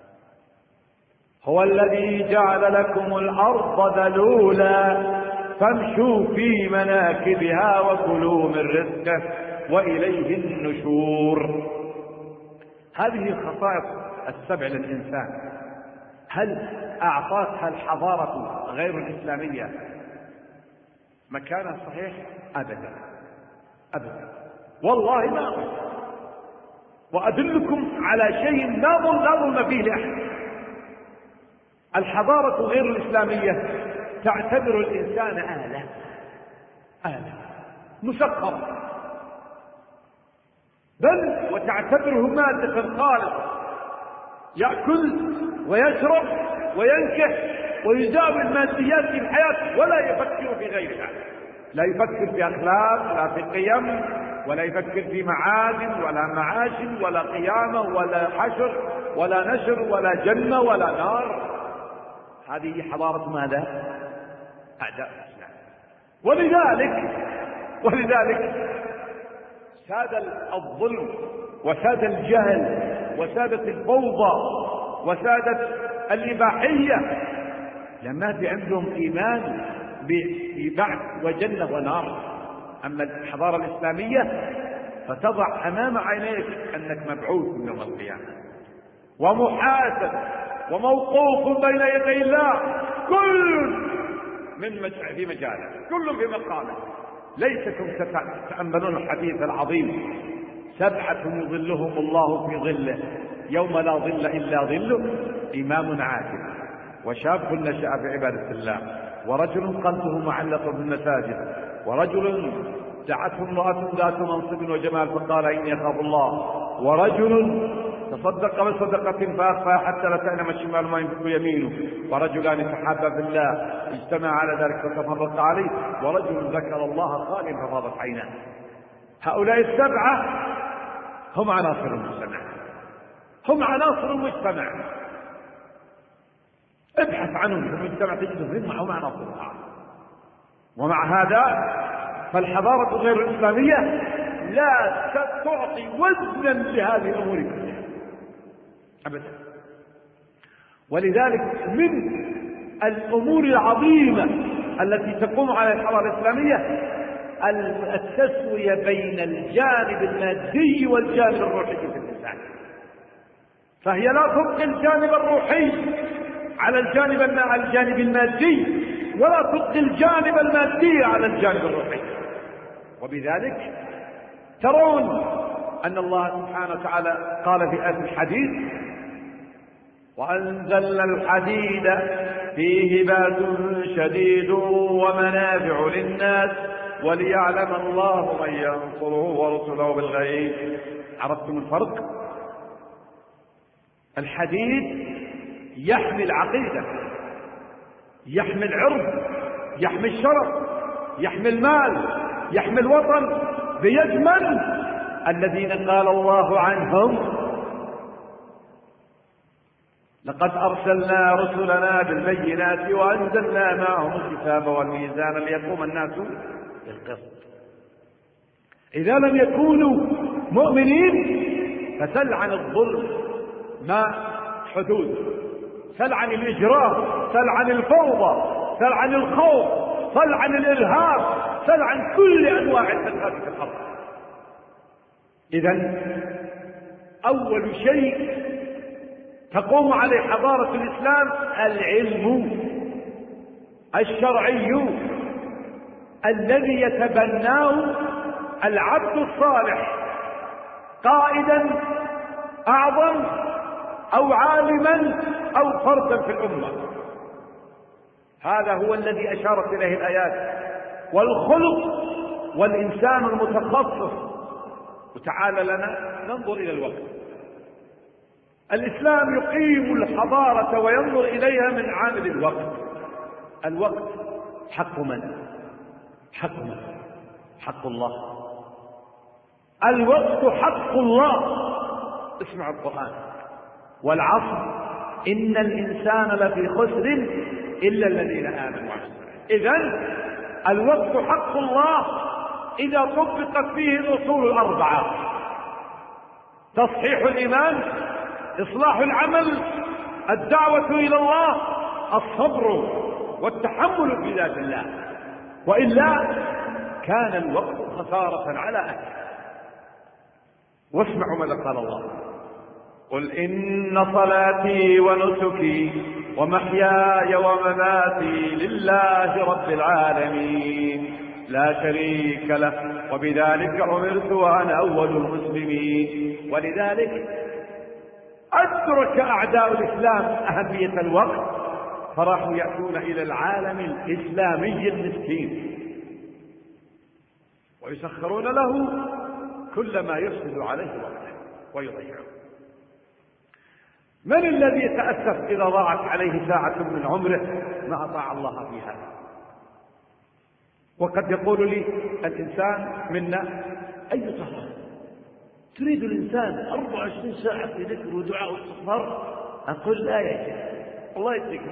هو الذي جعل لكم الأرض ذلولا فامشوا في مناكبها وكلوا من رزقه وإليه النشور. هذه الخصائص السبع للإنسان. هل أعطاتها الحضارة غير الإسلامية مكانها صحيح؟ أبدا أبدا، والله ما أقول. وأدلكم على شيء لا ظلم فيه لأحد. الحضارة غير الإسلامية تعتبر الإنسان آلة مسخرة، بل وتعتبره مادة خالصة يأكل ويشرب وينكح ويجاوب الماديات في الحياة ولا يفكر في غيرها. لا يفكر في أخلاق ولا في قيم ولا يفكر في معادن ولا معاش ولا قيامة ولا حشر ولا نشر ولا جنة ولا نار. هذه حضارة ماذا؟ أعداء الإسلام. ولذلك ساد الظلم وساد الجهل وسادت الفوضى وسادت الإباحية، لما في عندهم إيمان ببعث وجنة ونار. أما الحضارة الإسلامية فتضع أمام عينيك أنك مبعوث من يوم القيامة ومحاسب وموقوف بين يدي الله، كل في مجاله، كل في مقامه. ليسكم تتأملون الحديث العظيم 7 يظلهم الله في ظله يوم لا ظل إلا ظله: إمام عادل وشاب نشأ بعبادة الله ورجل قلبه معلق بالمساجد ورجل دعته امرأة ذات منصب وجمال فقال إني أخاف الله ورجل تصدق بصدقة فأخفى حتى لا تعلم الشمال ما ينفق يمينه ورجلان تحابا في الله اجتمع على ذلك فتفرق عليه ورجل ذكر الله خاليا ففاضت عيناه. هؤلاء 7 هم عناصر المجتمع، هم عناصر المجتمع. ابحث عنهم في المجتمع تجدهم معهم عناصر. ومع هذا فالحضارة غير الإسلامية لا تعطي وزنا لهذه الأمور كلها أبدا. ولذلك من الأمور العظيمة التي تقوم على الحضارة الإسلامية التسوية بين الجانب المادي والجانب الروحي في الإنسان. فهي لا تبقي الجانب الروحي على الجانب المادي ولا تبقي الجانب المادي على الجانب الروحي. وبذلك ترون أن الله سبحانه وتعالى قال في آية الحديد: وأنزلنا الحديد فيه بأس شديد ومنافع للناس وليعلم الله من ينصره ورسله بالغيب. عرفتم الفرق؟ الحديد يحمي العقيدة يحمي العرض، يحمي الشرف، يحمي المال، يحمي الوطن، بيد من؟ الذين قال الله عنهم: لقد أرسلنا رسلنا بالبينات وأنزلنا معهم الكتاب والميزان ليقوم الناس بالقسط. إذا لم يكونوا مؤمنين فسل عن الظلم ما حدود، سل عن الإجرام، سل عن الفوضى، سل عن الخوف، سل عن الإرهاب، سل عن كل أنواع الفساد في الأرض. إذن أول شيء تقوم عليه حضارة الإسلام العلم الشرعي الذي يتبناه العبد الصالح، قائدا أعظم أو عالما أو فردا في الأمة. هذا هو الذي أشارت إليه الآيات، والخلق والإنسان المتخصص. وتعالى لنا ننظر إلى الوقت. الإسلام يقيم الحضارة وينظر إليها من عامل الوقت. الوقت حق من؟ حق من؟ حق الله. الوقت حق الله. اسمعوا القرآن: والعصر إن الإنسان لفي خسر إلا الذين آمنوا. إذن الوقت حق الله إذا طبقت فيه الأصول الأربعة: تصحيح الإيمان، إصلاح العمل، الدعوة إلى الله، الصبر والتحمل في ذات الله. وإلا كان الوقت خسارة على أهله. واسمعوا ماذا قال الله: قل إن صلاتي ونسكي ومحياي ومماتي لله رب العالمين لا شريك له وبذلك أمرت وأنا أول المسلمين. ولذلك أدرك أعداء الإسلام أهمية الوقت، فراحوا يأتون إلى العالم الإسلامي المسكين ويسخرون له كل ما يفسد عليه وقته ويضيعه. من الذي يتأسف إذا ضاعت عليه ساعة من عمره ما أطاع الله فيها؟ وقد يقول لي الإنسان منا: أي طهر تريد الإنسان 24 ساعة في ذكر ودعاء واستغفار؟ أقول: لا يا شيخ، الله يديك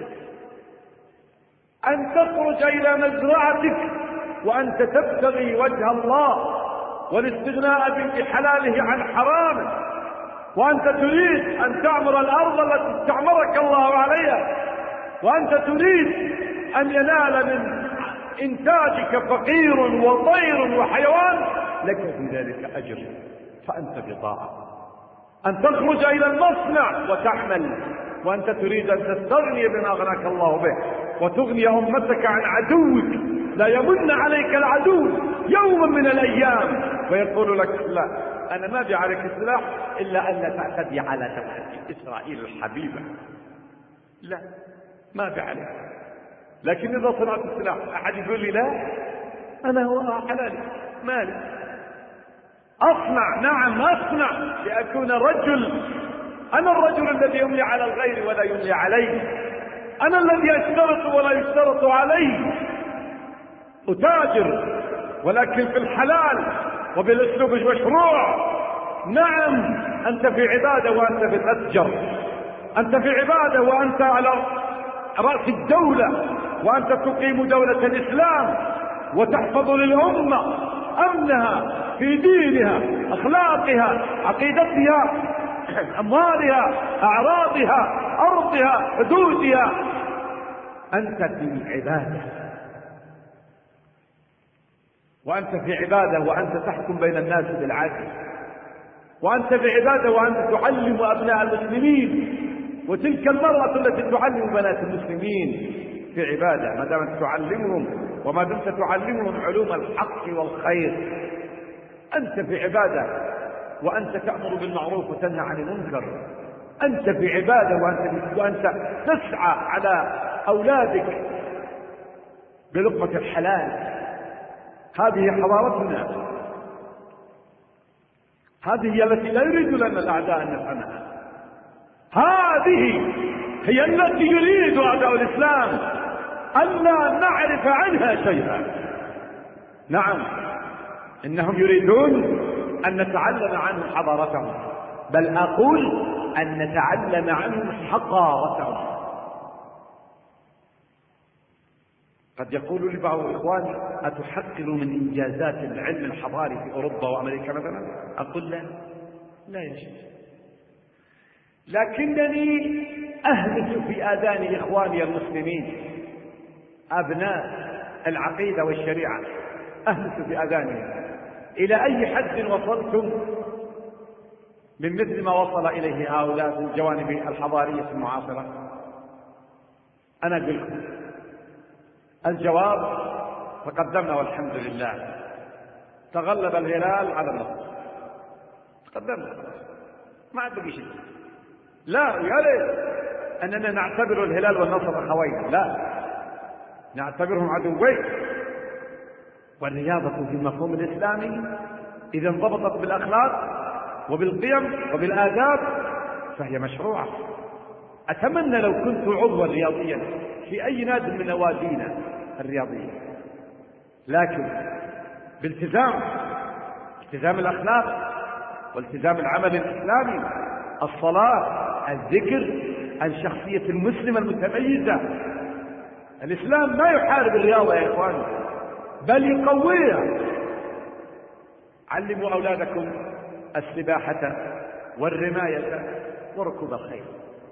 أن تخرج إلى مزرعتك وأنت تبتغي وجه الله والاستغناء بحلاله عن حرامه، وأنت تريد أن تعمر الأرض التي استعمرك الله عليها، وأنت تريد أن ينال من إنتاجك فقير وطير وحيوان، لك في ذلك أجر، فأنت بطاعة. أن تخرج إلى المصنع وتعمل وأنت تريد أن تستغني بما أغناك الله به وتغني أمتك عن عدوك. لا يمن عليك العدو يوما من الأيام ويقول لك: لا، أنا ما بي عليك السلاح إلا أن لا تعتدي على دولة إسرائيل الحبيبة. لا، ما بي عليك. لكن إذا صنعت السلاح أحد يقول لي: لا، أنا هو حلالي مالي، أصنع، نعم أصنع لأكون رجل. أنا الرجل الذي يملي على الغير ولا يملي علي، أنا الذي يشترط ولا يشترط علي، أتاجر ولكن في الحلال وبالأسلوب المشروع. نعم، أنت في عبادة وأنت في المتجر، أنت في عبادة وأنت على رأس الدولة، وأنت تقيم دولة الإسلام وتحفظ للأمة أمنها في دينها، أخلاقها، عقيدتها، أموالها، أعراضها، أرضها، حدودها. أنت في عبادة، وأنت في عبادة وأنت تحكم بين الناس بالعدل، وأنت في عبادة وأنت تعلم أبناء المسلمين، وتلك المرأة التي تعلم بنات المسلمين في عبادة ما دامت تعلمهم، وما دمت تعلمهم علوم الحق والخير. أنت في عبادة وأنت تأمر بالمعروف وتنهى عن المنكر. أنت في عبادة وأنت تسعى على أولادك بلقمة الحلال. هذه حضارتنا، هذه هي التي لا يريد لنا الأعداء أن نفهمها. هذه هي التي يريد أعداء الإسلام ألا نعرف عنها شيئا. نعم، إنهم يريدون أن نتعلم عنهم حضارتهم، بل أقول أن نتعلم عنهم حقارتهم. قد يقول لي بعض إخواني: أتحقر من إنجازات العلم الحضاري في أوروبا وأمريكا مثلا؟ أقول لا، لا يا شيخ، لكنني أهمس في آذان إخواني المسلمين أبناء العقيدة والشريعة، أهمس في آذانهم: إلى أي حد وصلتم من مثل ما وصل إليه هؤلاء في الجوانب الحضارية المعاصرة؟ أنا أقول لكم الجواب تقدمنا والحمد لله. تغلب الهلال على النصر، تقدمنا، ما عاد بقي شيء. لا يا ليت أننا نعتبر الهلال والنصر أخوين، لا، نعتبرهم عدوين. والرياضة في المفهوم الإسلامي إذا انضبطت بالأخلاق وبالقيم وبالآداب فهي مشروعة. أتمنى لو كنت عضوا رياضيا في أي نادي من نوادينا الرياضية، لكن بالتزام الأخلاق والتزام العمل الإسلامي، الصلاة، الذكر، الشخصية المسلمة المتميزة. الإسلام ما يحارب الرياضة يا إخواني، بل يقويها. علموا أولادكم السباحة والرماية وركوب الخيل.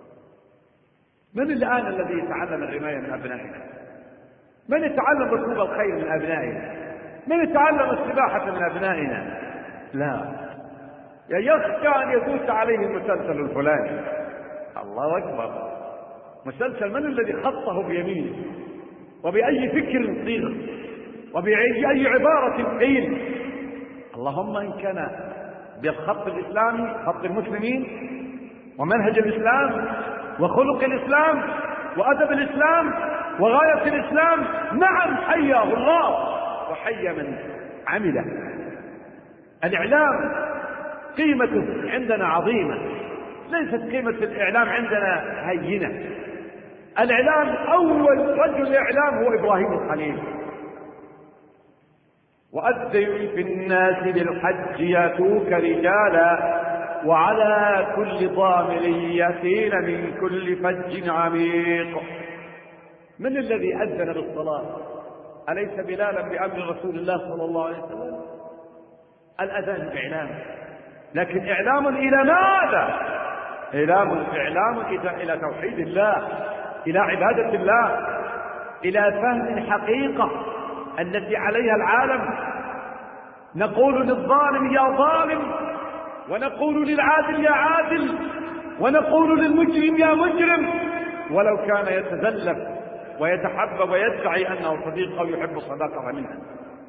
من الآن الذي يتعلم الرماية من أبنائنا؟ من يتعلم ركوب الخيل من أبنائنا؟ من يتعلم السباحة من أبنائنا؟ لا، يخشى أن يفوت عليه المسلسل الفلاني. الله أكبر، مسلسل من الذي خطه بيمينه وبأي فكر صيغ وبأي عبارة قيل؟ اللهم إن كان بالخط الإسلامي، خط المسلمين ومنهج الإسلام وخلق الإسلام وأدب الإسلام وغاية الإسلام، نعم حياه الله وحي من عمله. الإعلام قيمته عندنا عظيمة، ليست قيمة الإعلام عندنا هينة. الإعلام أول رجل إعلام هو إبراهيم الخليل: وأذن في الناس بالحج يأتوك رجالا وعلى كل ضامر يأتين من كل فج عميق. من الذي أذن بالصلاة؟ أليس بلالا بأمر رسول الله صلى الله عليه وسلم؟ الأذان إعلام، لكن إعلام إلى ماذا؟ إعلام إلى توحيد الله، إلى عبادة الله، إلى فهم الحقيقة التي عليها العالم. نقول للظالم يا ظالم، ونقول للعادل يا عادل، ونقول للمجرم يا مجرم، ولو كان يتزلف ويتحبب ويدعي أنه صديق أو يحب الصداقة منها.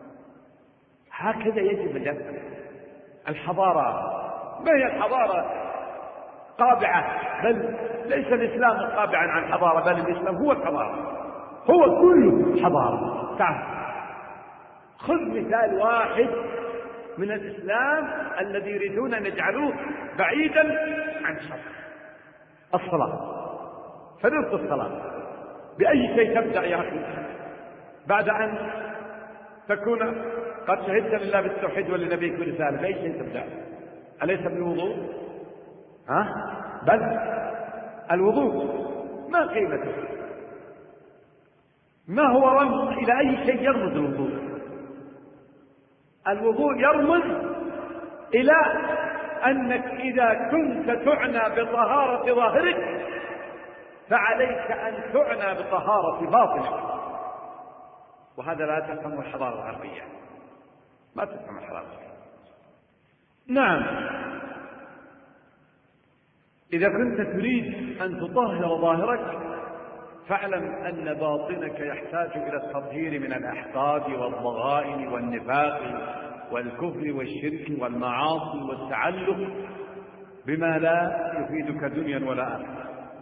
هكذا يجب أن يفهم. الحضارة ما هي الحضارة قابعة، بل ليس الإسلام قابعا عن حضارة، بل الإسلام هو الحضارة، هو كل حضارة. تعال خذ مثال واحد من الإسلام الذي يريدون أن يجعلوه بعيدا عن الشر: الصلاة. فرضت الصلاة، بأي شيء تبدأ يا أخي بعد أن تكون قد شهدت لله بالتوحيد ولنبيك برسالة؟ بأي شيء تبدأ؟ أليس بالوضوء؟ بل الوضوء ما قيمته؟ ما هو رمز؟ إلى أي شيء يرمز الوضوء؟ الوضوء يرمز إلى أنك إذا كنت تعنى بطهارة ظاهرك فعليك أن تعنى بطهارة باطنك، وهذا لا تفهم الحضارة الغربية، ما تفهم الحضارة الغربية. نعم، إذا كنت تريد أن تطهر ظاهرك فاعلم أن باطنك يحتاج إلى التطهير من الأحقاد والضغائن والنفاق والكفر والشرك والمعاصي والتعلق بما لا يفيدك دنيا ولا آخرة.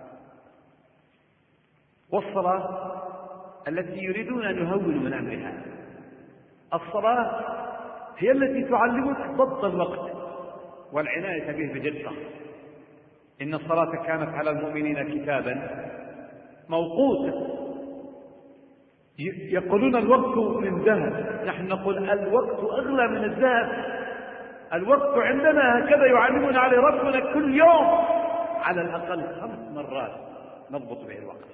والصلاة التي يريدون أن يهونوا من أمرها، الصلاة هي التي تعلمك ضبط الوقت والعناية به بدقة. إن الصلاة كانت على المؤمنين كتابا موقوتا. يقولون الوقت من ذهب، نحن نقول الوقت أغلى من الذهب. الوقت عندنا هكذا يعلمنا عليه ربنا كل يوم على الأقل 5 مرات نضبط به الوقت.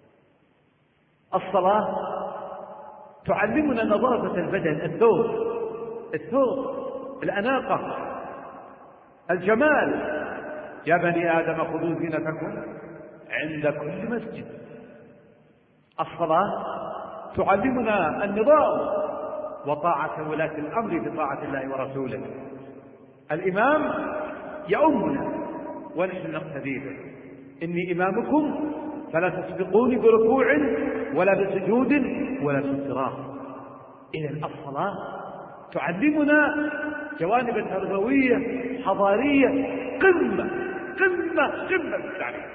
الصلاة تعلمنا نظافة البدن، الثوب، الأناقة، الجمال. يا بني آدم خذوا زينتكم عند كل مسجد. الصلاة تعلمنا النظام وطاعة ولاة الأمر بطاعة الله ورسوله. الإمام يؤمنا ونحن نقتدي به. إني إمامكم فلا تسبقوني بركوع ولا بسجود ولا بانصراف. إذن الصلاة تعلمنا جوانب تربوية حضارية قمة في التعليم.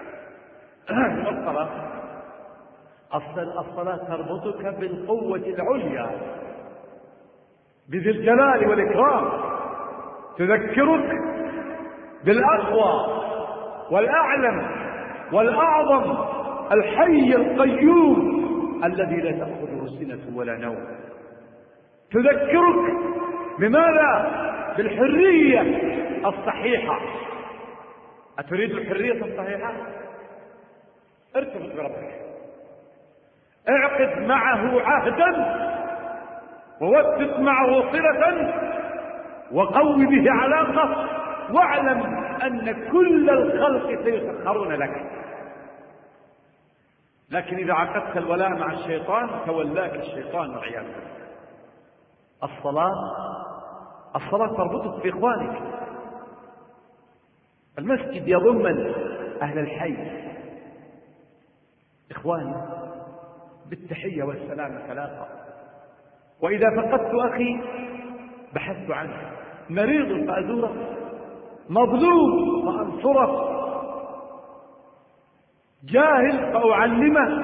الصلاة تربطك بالقوة العليا بذي الجلال والإكرام، تذكرك بالأقوى والأعلم والأعظم الحي القيوم الذي لا تأخذه سنة ولا نوم. تذكرك بماذا؟ بالحرية الصحيحة. أتريد الحرية الصحيحة؟ ارتبط بربك، اعقد معه عهدا ووثق معه صلة وقوي به علاقة، واعلم أن كل الخلق سيسخرون لك. لكن إذا عقدت الولاء مع الشيطان تولاك الشيطان والعياذ بالله. الصلاة تربطك بإخوانك. المسجد يضم أهل الحي، إخواني بالتحية والسلام 3. وإذا فقدت أخي بحثت عنه، مريض فأزوره، مظلوم فأنصره، جاهل فأعلمه،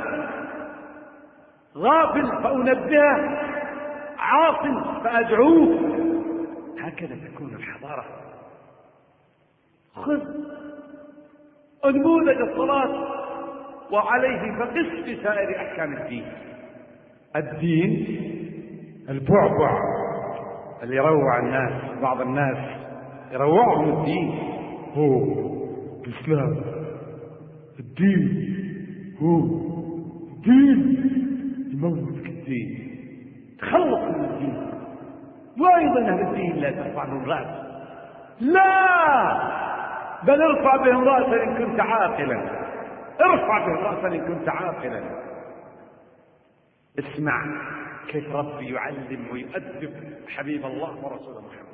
غافل فأنبهه، عاص فأدعوه. هكذا تكون الحضارة. خذ نموذج الصلاة وعليه فقس في سائر أحكام الدين. البعبع اللي يروع الناس، بعض الناس يروعهم الدين. هو الإسلام، الدين هو الدين، يموتك الدين، تخلص من الدين. وأيضا أهل الدين لا ترفع بهم رأس، لا، بل ارفع بهم رأسا إن كنت عاقلا، ارفع بهم رأسا إن كنت عاقلا. اسمع كيف ربي يعلم ويؤدب حبيب الله ورسوله محمد.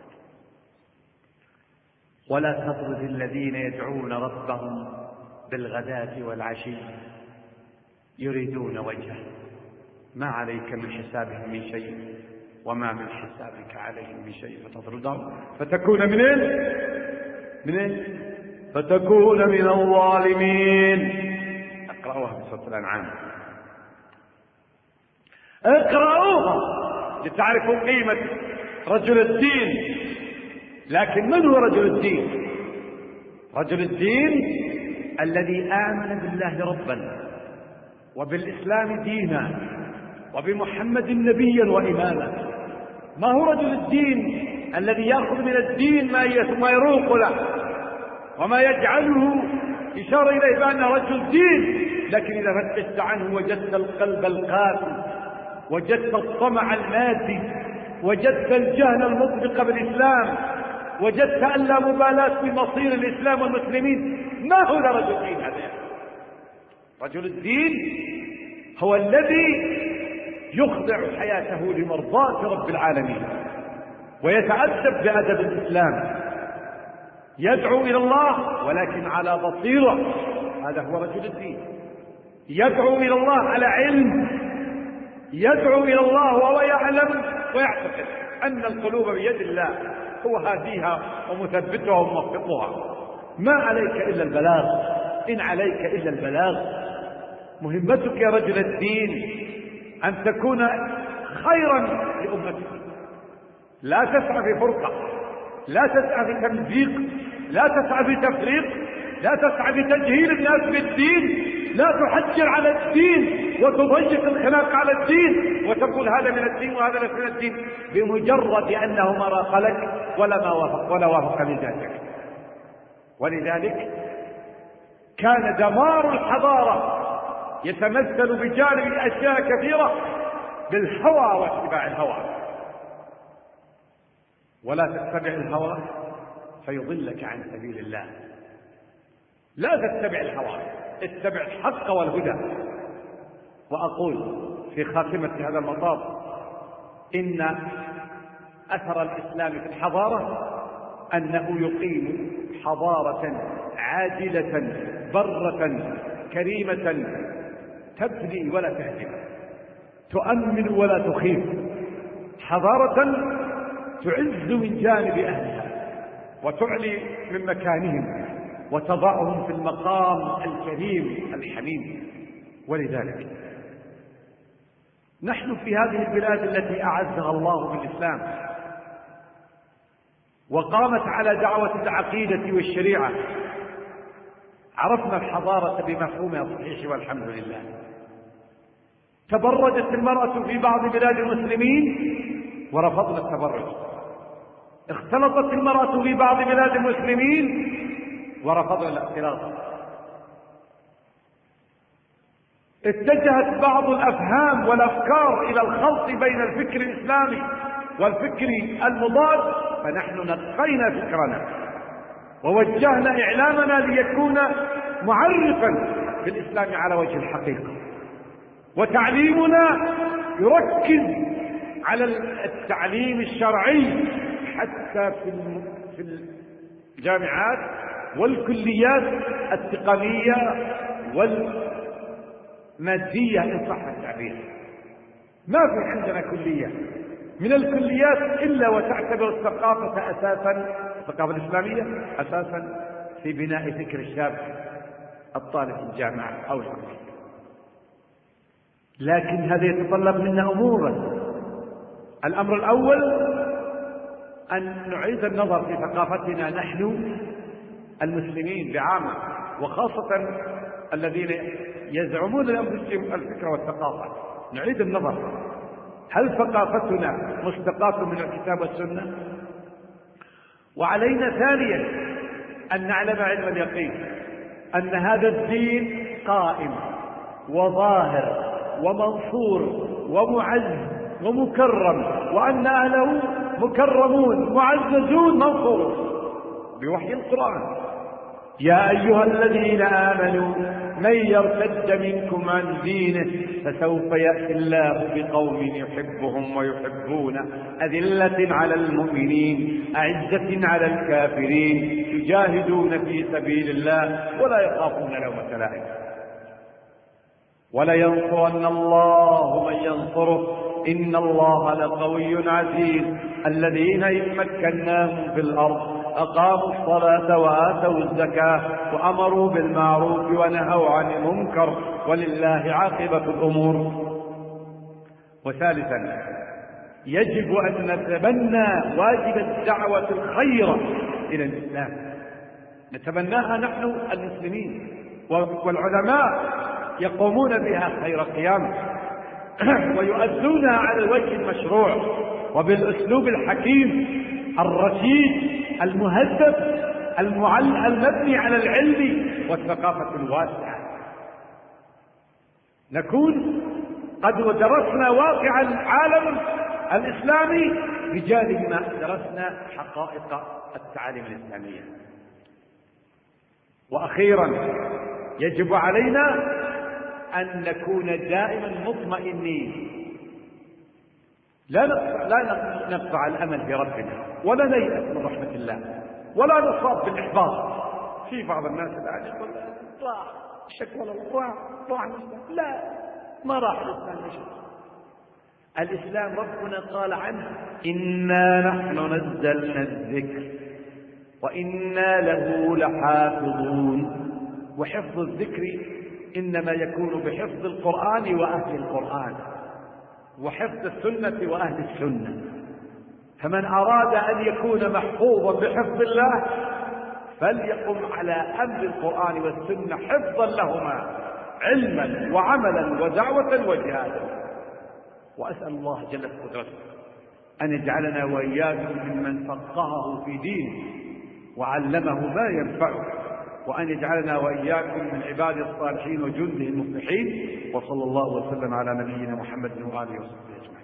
ولا تطرد الذين يدعون ربهم بالغداة والعشي يريدون وجهه ما عليك من حسابهم من شيء وما من حسابك عليهم من شيء فتطردهم فتكون من فتكون من الظالمين. اقرأوها في سورة الأنعام، اقرأوها لتعرفوا قيمة رجل الدين. لكن من هو رجل الدين؟ رجل الدين الذي آمن بالله ربا وبالإسلام دينا وبمحمد نبيا وإماما. ما هو رجل الدين الذي يأخذ من الدين ما يروق له وما يجعله إشارة إليه بأنه رجل دين، لكن إذا فتشت عنه وجدت القلب القاسي، وجدت الطمع المادي، وجدت الجهل المطبق بالإسلام، وجدت أن لا مبالاة بمصير الإسلام والمسلمين. ما هو رجل الدين هذا؟ رجل الدين هو الذي يخضع حياته لمرضاة رب العالمين ويتأدب بأدب الإسلام، يدعو إلى الله ولكن على بصيرة. هذا هو رجل الدين. يدعو إلى الله على علم، يدعو إلى الله وهو يعلم ويعتقد أن القلوب بيد الله، هو هاديها ومثبتها وموفقها. ما عليك إلا البلاغ، إن عليك إلا البلاغ. مهمتك يا رجل الدين أن تكون خيرا لأمتك، لا تسعى في فرقة، لا تسعى في تمزيق، لا تسعى في تفريق، لا تسعى في تجهيل الناس بالدين، لا تحجر على الدين وتضيق الخلاق على الدين وتقول هذا من الدين وهذا ليس من الدين بمجرد أنه ما راق لك ولا وافق مزاجك. ولذلك كان دمار الحضارة يتمثل بجانب أشياء كثيرة بالهوى واتباع الهوى. ولا تتبع الهوى فيضلك عن سبيل الله. لا تتبع الهوى، اتبع الحق والهدى. وأقول في خاتمة هذا المطاف إن أثر الإسلام في الحضارة أنه يقيم حضارة عادلة برة كريمة تبني ولا تهدم، تؤمن ولا تخيف، حضارة تعز من جانب أهلها وتعلي من مكانهم وتضعهم في المقام الكريم الحميد. ولذلك نحن في هذه البلاد التي أعزها الله بالإسلام وقامت على دعوة العقيدة والشريعة عرفنا الحضارة بمفهومها الصحيح والحمد لله. تبرجت المرأة في بعض بلاد المسلمين ورفضنا التبرج، اختلطت المرأة في بعض بلاد المسلمين ورفضنا الاختلاط، اتجهت بعض الأفهام والأفكار إلى الخلط بين الفكر الإسلامي والفكر المضاد، فنحن نقينا فكرنا ووجهنا إعلامنا ليكون معرفا بالإسلام على وجه الحقيقة، وتعليمنا يركز على التعليم الشرعي حتى في الجامعات والكليات التقنية والمادية إن صح التعبير. ما في عندنا كلية من الكليات إلا وتعتبر الثقافة أساسا، الثقافة الإسلامية أساسا في بناء فكر الشاب الطالب في الجامعة أو الكلية. لكن هذا يتطلب منا أمورا. الأمر الأول أن نعيد النظر في ثقافتنا نحن المسلمين بعامة، وخاصة الذين يزعمون لأنفسهم الفكرة والثقافة. نعيد النظر، هل ثقافتنا مستقاة من الكتاب والسنة؟ وعلينا ثانيا أن نعلم علم اليقين أن هذا الدين قائم وظاهر ومنصور ومعز ومكرم، وأن أهله مكرمون معززون منصورون بوحي القرآن. يا أيها الذين آمنوا من يرتد منكم عن دينه فسوف يأتي الله بقوم يحبهم ويحبونه أذلة على المؤمنين أعزة على الكافرين يجاهدون في سبيل الله ولا يخافون لومة لائم ولينصرن الله من ينصره إن الله لقوي عزيز. الذين إن مكناهم في الأرض أقاموا الصلاة وآتوا الزكاة وأمروا بالمعروف ونهوا عن المنكر ولله عاقبة الأمور. وثالثا يجب أن نتبنى واجب الدعوة الخيرة إلى الإسلام، نتبناها نحن المسلمين، والعلماء يقومون بها خير قيام ويؤدونها على الوجه المشروع وبالأسلوب الحكيم الرشيد المهذب المبني على العلم والثقافة الواسعة. نكون قد درسنا واقع العالم الإسلامي بجانب ما درسنا حقائق التعاليم الإسلامية. وأخيرا يجب علينا أن نكون دائما مطمئنين، لا نقطع الأمل في ربنا ولا نيأس من رحمة الله ولا نصاب بالإحباط. في بعض الناس الآن يقول راح الشكوى راح لا، ما راح الإسلام ربنا قال عنه إنا نحن نزلنا الذكر وإنا له لحافظون. وحفظ الذكر إنما يكون بحفظ القرآن وأهل القرآن، وحفظ السنة وأهل السنة. فمن أراد أن يكون محفوظا بحفظ الله فليقم على أمر القرآن والسنة حفظا لهما علما وعملا ودعوة وجهادا. وأسأل الله جل قدرته أن يجعلنا وإياكم ممن فقهه في دينه وعلمه ما ينفعه، وأن يجعلنا وإياكم من عباد الصالحين وجنده المفلحين. وصلى الله وسلم على نبينا محمد وآله وصحبه أجمعين.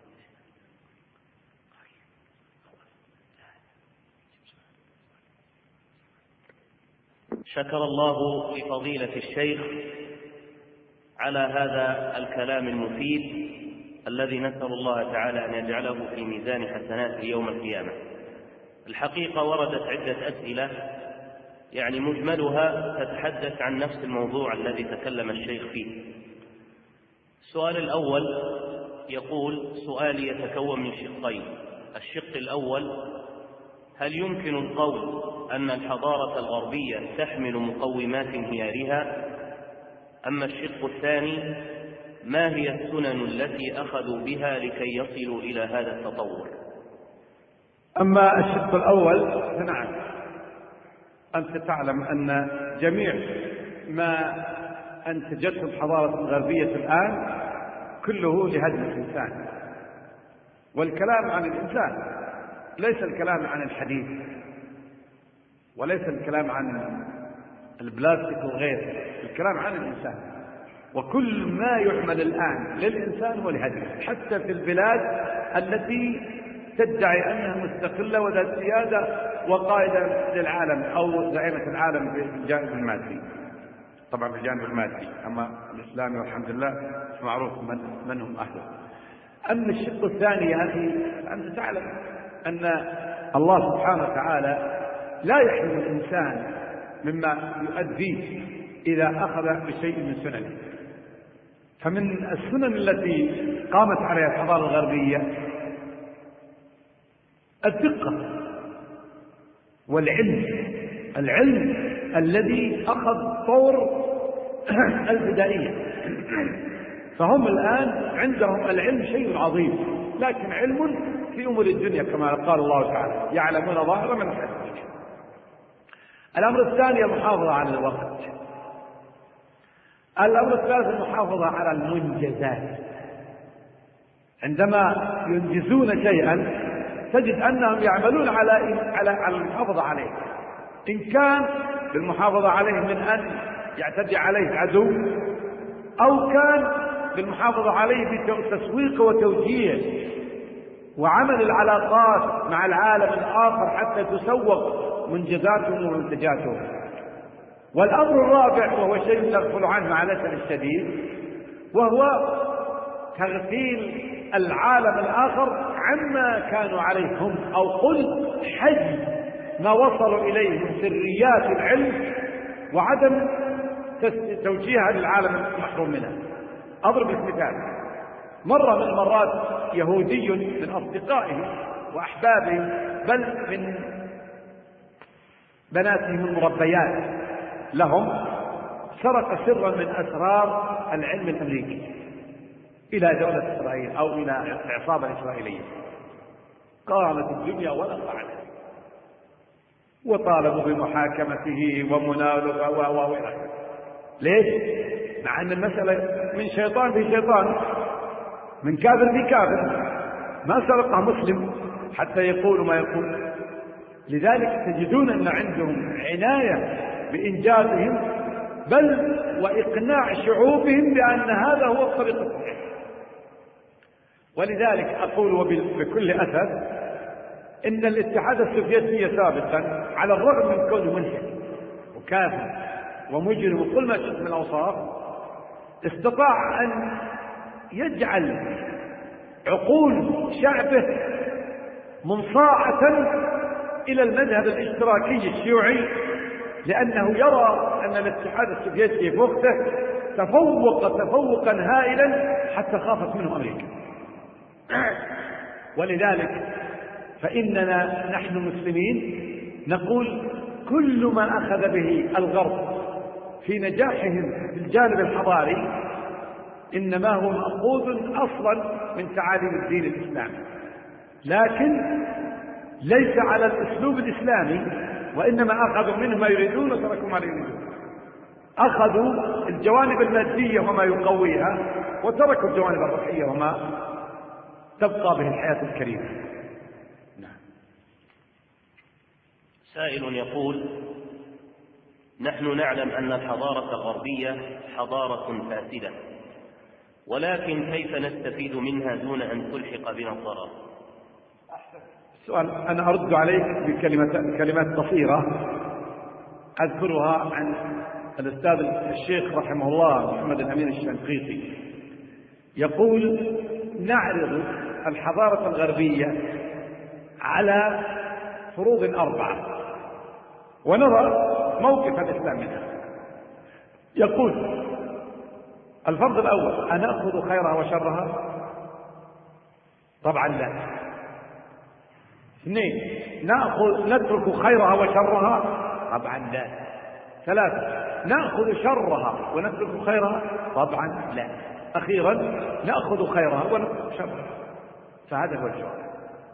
شكر الله لفضيلة الشيخ على هذا الكلام المفيد الذي نسأل الله تعالى أن يجعله في ميزان حسناته يوم القيامة. الحقيقة وردت عدة أسئلة يعني مجملها تتحدث عن نفس الموضوع الذي تكلم الشيخ فيه. السؤال الأول يقول: سؤالي يتكون من شقين. الشق الأول: هل يمكن القول أن الحضارة الغربية تحمل مقومات انهيارها؟ أما الشق الثاني: ما هي السنن التي أخذوا بها لكي يصلوا إلى هذا التطور؟ أما الشق الأول فنعم، أنت تعلم أن جميع ما أنتجته الحضارة الغربية الآن كله لهدم الإنسان، والكلام عن الإنسان ليس الكلام عن الحديث، وليس الكلام عن البلاستيك وغيره، الكلام عن الإنسان. وكل ما يعمل الآن للإنسان هو لهدمه، حتى في البلاد التي تدعي أنها مستقلة وذات سيادة وقائدة للعالم أو زعيمة العالم بالجانب المادي. طبعا بالجانب المادي، أما الإسلامي والحمد لله معروف من هم أهله. أما الشق الثاني يا أخي، أنت تعلم أن الله سبحانه وتعالى لا يحرم الإنسان مما يؤديه إذا أخذ بشيء من سننه. فمن السنن التي قامت عليها الحضارة الغربية الدقة والعلم، العلم الذي أخذ طور البدائية. فهم الآن عندهم العلم شيء عظيم، لكن علم في أمور الدنيا كما قال الله تعالى: يعلمون ظاهرا من الحياة الدنيا. الأمر الثاني المحافظة على الوقت. الأمر الثالث المحافظة على المنجزات. عندما ينجزون شيئا تجد أنهم يعملون على المحافظة عليه، إن كان بالمحافظة عليه من أن يعتدي عليه عدو، أو كان بالمحافظة عليه بتسويق وتوجيه وعمل العلاقات مع العالم الآخر حتى تسوق منجزاتهم ومنتجاتهم. والأمر الرابع وهو شيء نغفل عنه مع الأسف الشديد، وهو تغفيل العالم الآخر عما كانوا عليه هم، أو قل حجم ما وصلوا إليه من سريات العلم وعدم توجيهها للعالم المحروم منها. أضرب لك مثال: مرة من المرات يهودي من أصدقائهم وأحبابهم، بل من بناتهم المربيات لهم، سرق سرا من أسرار العلم الأمريكي إلى دولة إسرائيل أو إلى العصابة الإسرائيلية. قامت الدنيا ولا عليه، وطالبوا بمحاكمته ومناوله وإلى. ليش؟ مع أن المسألة من شيطان في شيطان، من كافر في كافر، ما سرقه مسلم حتى يقول ما يقول. لذلك تجدون أن عندهم عناية بإنجازهم، بل وإقناع شعوبهم بأن هذا هو الطريق الصحيح. ولذلك أقول وبكل أسف إن الاتحاد السوفيتي سابقا على الرغم من كونه ملحد وكافر ومجرم وكل ما شئت من الأوصاف، استطاع أن يجعل عقول شعبه منصاعة إلى المذهب الاشتراكي الشيوعي، لأنه يرى أن الاتحاد السوفيتي في وقته تفوق تفوقا هائلا حتى خافت منه أمريكا. ولذلك فإننا نحن المسلمين نقول كل ما أخذ به الغرب في نجاحهم في الجانب الحضاري إنما هو مأخوذ أصلا من تعاليم الدين الإسلامي، لكن ليس على الأسلوب الإسلامي، وإنما أخذوا منه ما يريدون وتركوا ما يريدون. أخذوا الجوانب المادية وما يقويها، وتركوا الجوانب الروحية وما تبقى به الحياة الكريمة. نعم. سائل يقول: نحن نعلم أن الحضارة الغربية حضارة فاسدة، ولكن كيف نستفيد منها دون أن تلحق بنا الضرر؟ السؤال أنا أرد عليك بكلمات قصيرة أذكرها عن الأستاذ الشيخ رحمه الله محمد الأمين الشنقيطي، يقول: نعرض الحضارة الغربية على فروض 4 ونرى موقف الإسلام منها. يقول: الفرض الأول: أنأخذ خيرها وشرها؟ طبعا لا. 2: نترك خيرها وشرها؟ طبعا لا. 3: نأخذ شرها ونترك خيرها؟ طبعا لا. أخيرا: نأخذ خيرها ونترك شرها. فهذا هو الجواب.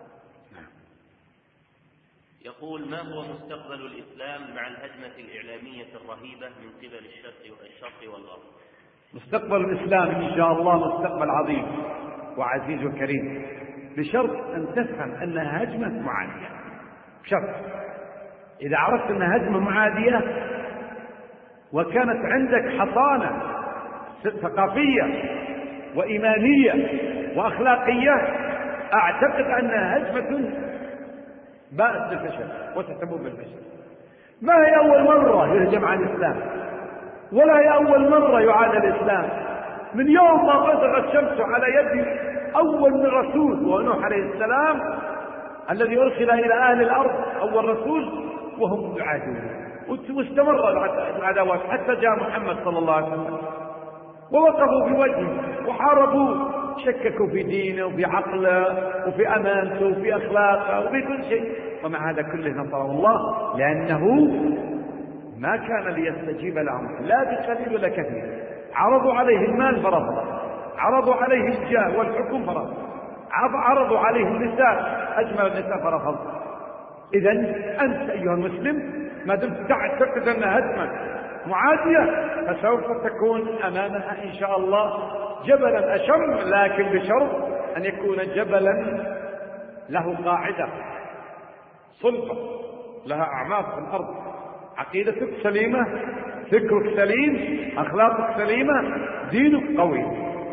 يقول: ما هو مستقبل الإسلام مع الهجمة الإعلامية الرهيبة من قبل الشرق والغرب؟ مستقبل الإسلام إن شاء الله مستقبل عظيم وعزيز وكريم، بشرط أن تفهم أنها هجمة معادية. بشرط إذا عرفت أنها هجمة معادية وكانت عندك حصانة ثقافية وإيمانية وأخلاقية، أعتقد أنها هجمة باءت بالفشل وستموت بالفشل. ما هي أول مرة يهجم على الإسلام، ولا هي أول مرة يعاد الإسلام. من يوم ما بزغت الشمس على يد أول من رسول ونوح عليه السلام الذي أرسل إلى أهل الأرض أول رسول وهم يعادون، واستمر العداوات حتى جاء محمد صلى الله عليه وسلم ووقفوا في وجهه وحاربوه، شككوا في دينه وفي عقله وفي أمانته وفي أخلاقه وفي كل شيء، ومع هذا كله نصره الله، لأنه ما كان ليستجيب لهم لا بقليل ولا كثير. عرضوا عليه المال فرفض، عرضوا عليه الجاه والحكم فرفض، عرضوا عليه النساء أجمل النساء فرفض. إذن أنت أيها المسلم ما دمت تعتقد أن هجمة معادية فسوف تكون أمامها إن شاء الله جبلا أشم، لكن بشرط أن يكون جبلا له قاعدة صلبة لها أعماق في الأرض، عقيدتك سليمة، فكرك سليم، أخلاقك سليمة، دينك قوي.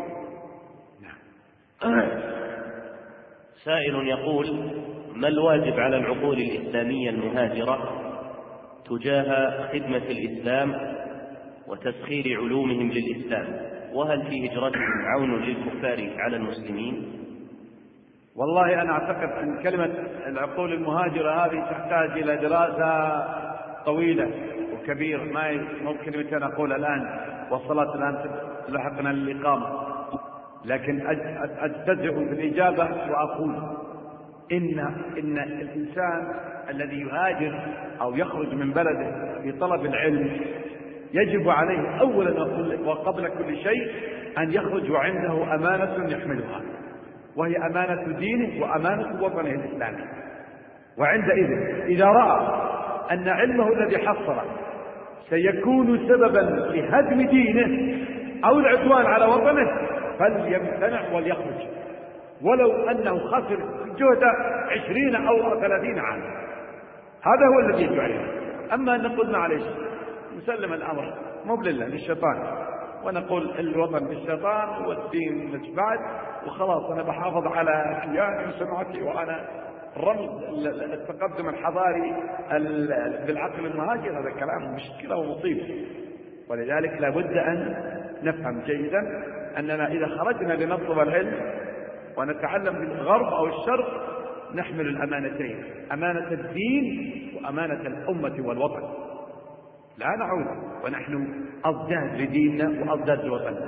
سائل يقول: ما الواجب على العقول الإسلامية المهاجرة تجاه خدمة الإسلام وتسخير علومهم للإسلام، وهل في هجرتهم عون للكفار على المسلمين؟ والله أنا أعتقد أن كلمة العقول المهاجرة هذه تحتاج إلى دراسة طويلة وكبيرة، ما ممكن أن أقول الآن والصلاة الآن تلحقنا الإقامة، لكن أجتزئ في الإجابة وأقول إن الإنسان الذي يهاجر أو يخرج من بلده في طلب العلم يجب عليه أولا وقبل كل شيء أن يخرج وعنده أمانة يحملها، وهي أمانة دينه وأمانة وطنه الإسلامي. وعندئذ إذا رأى أن علمه الذي حصله سيكون سببا لهدم دينه أو العدوان على وطنه فليمتنع وليخرج، ولو أنه خسر جهد 20 أو 30 عاما. هذا هو الذي يجب عليه. أما أن نقول معلش نسلم الأمر مو لله للشيطان، ونقول الوطن للشيطان والدين مش بعد، وخلاص أنا بحافظ على كياني وسمعتي وأنا رمز التقدم الحضاري بالعقل المهاجر، هذا كلام مشكلة ومصيبة. ولذلك لابد أن نفهم جيدا أننا إذا خرجنا لنطلب العلم ونتعلم بالغرب أو الشرق نحمل الأمانتين، أمانة الدين وأمانة الأمة والوطن، لا نعود ونحن أضداد لديننا وأضداد لوطننا.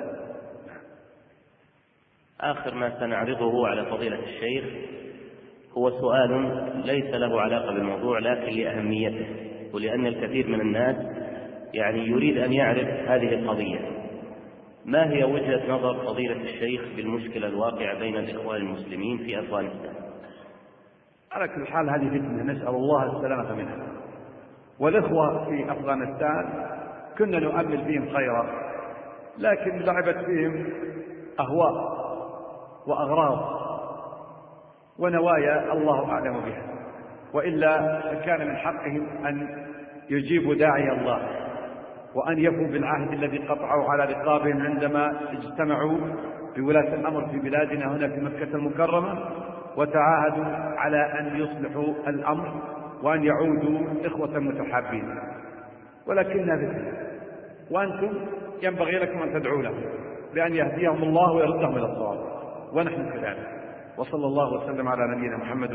آخر ما سنعرضه على فضيلة الشيخ هو سؤال ليس له علاقة بالموضوع لكن لأهميته، ولأن الكثير من الناس يريد أن يعرف هذه القضية. ما هي وجهة نظر فضيلة الشيخ بالمشكلة الواقعة بين الإخوان المسلمين في أفغانستان؟ على كل حال هذه فتنة نسأل الله السلامة منها، والإخوة في أفغانستان كنا نؤمل فيهم خيرا، لكن لعبت فيهم أهواء وأغراض ونوايا الله أعلم بها، وإلا فكان من حقهم أن يجيبوا داعي الله وأن يفوا بالعهد الذي قطعوا على رقابهم عندما اجتمعوا بولاة الأمر في بلادنا هنا في مكة المكرمة وتعاهدوا على أن يصلحوا الأمر وأن يعودوا إخوة متحابين. ولكنها فتنة، وأنتم ينبغي لكم أن تدعوا لهم بأن يهديهم الله ويردهم إلى الصواب، ونحن كذلك. وصلى الله وسلم على نبينا محمد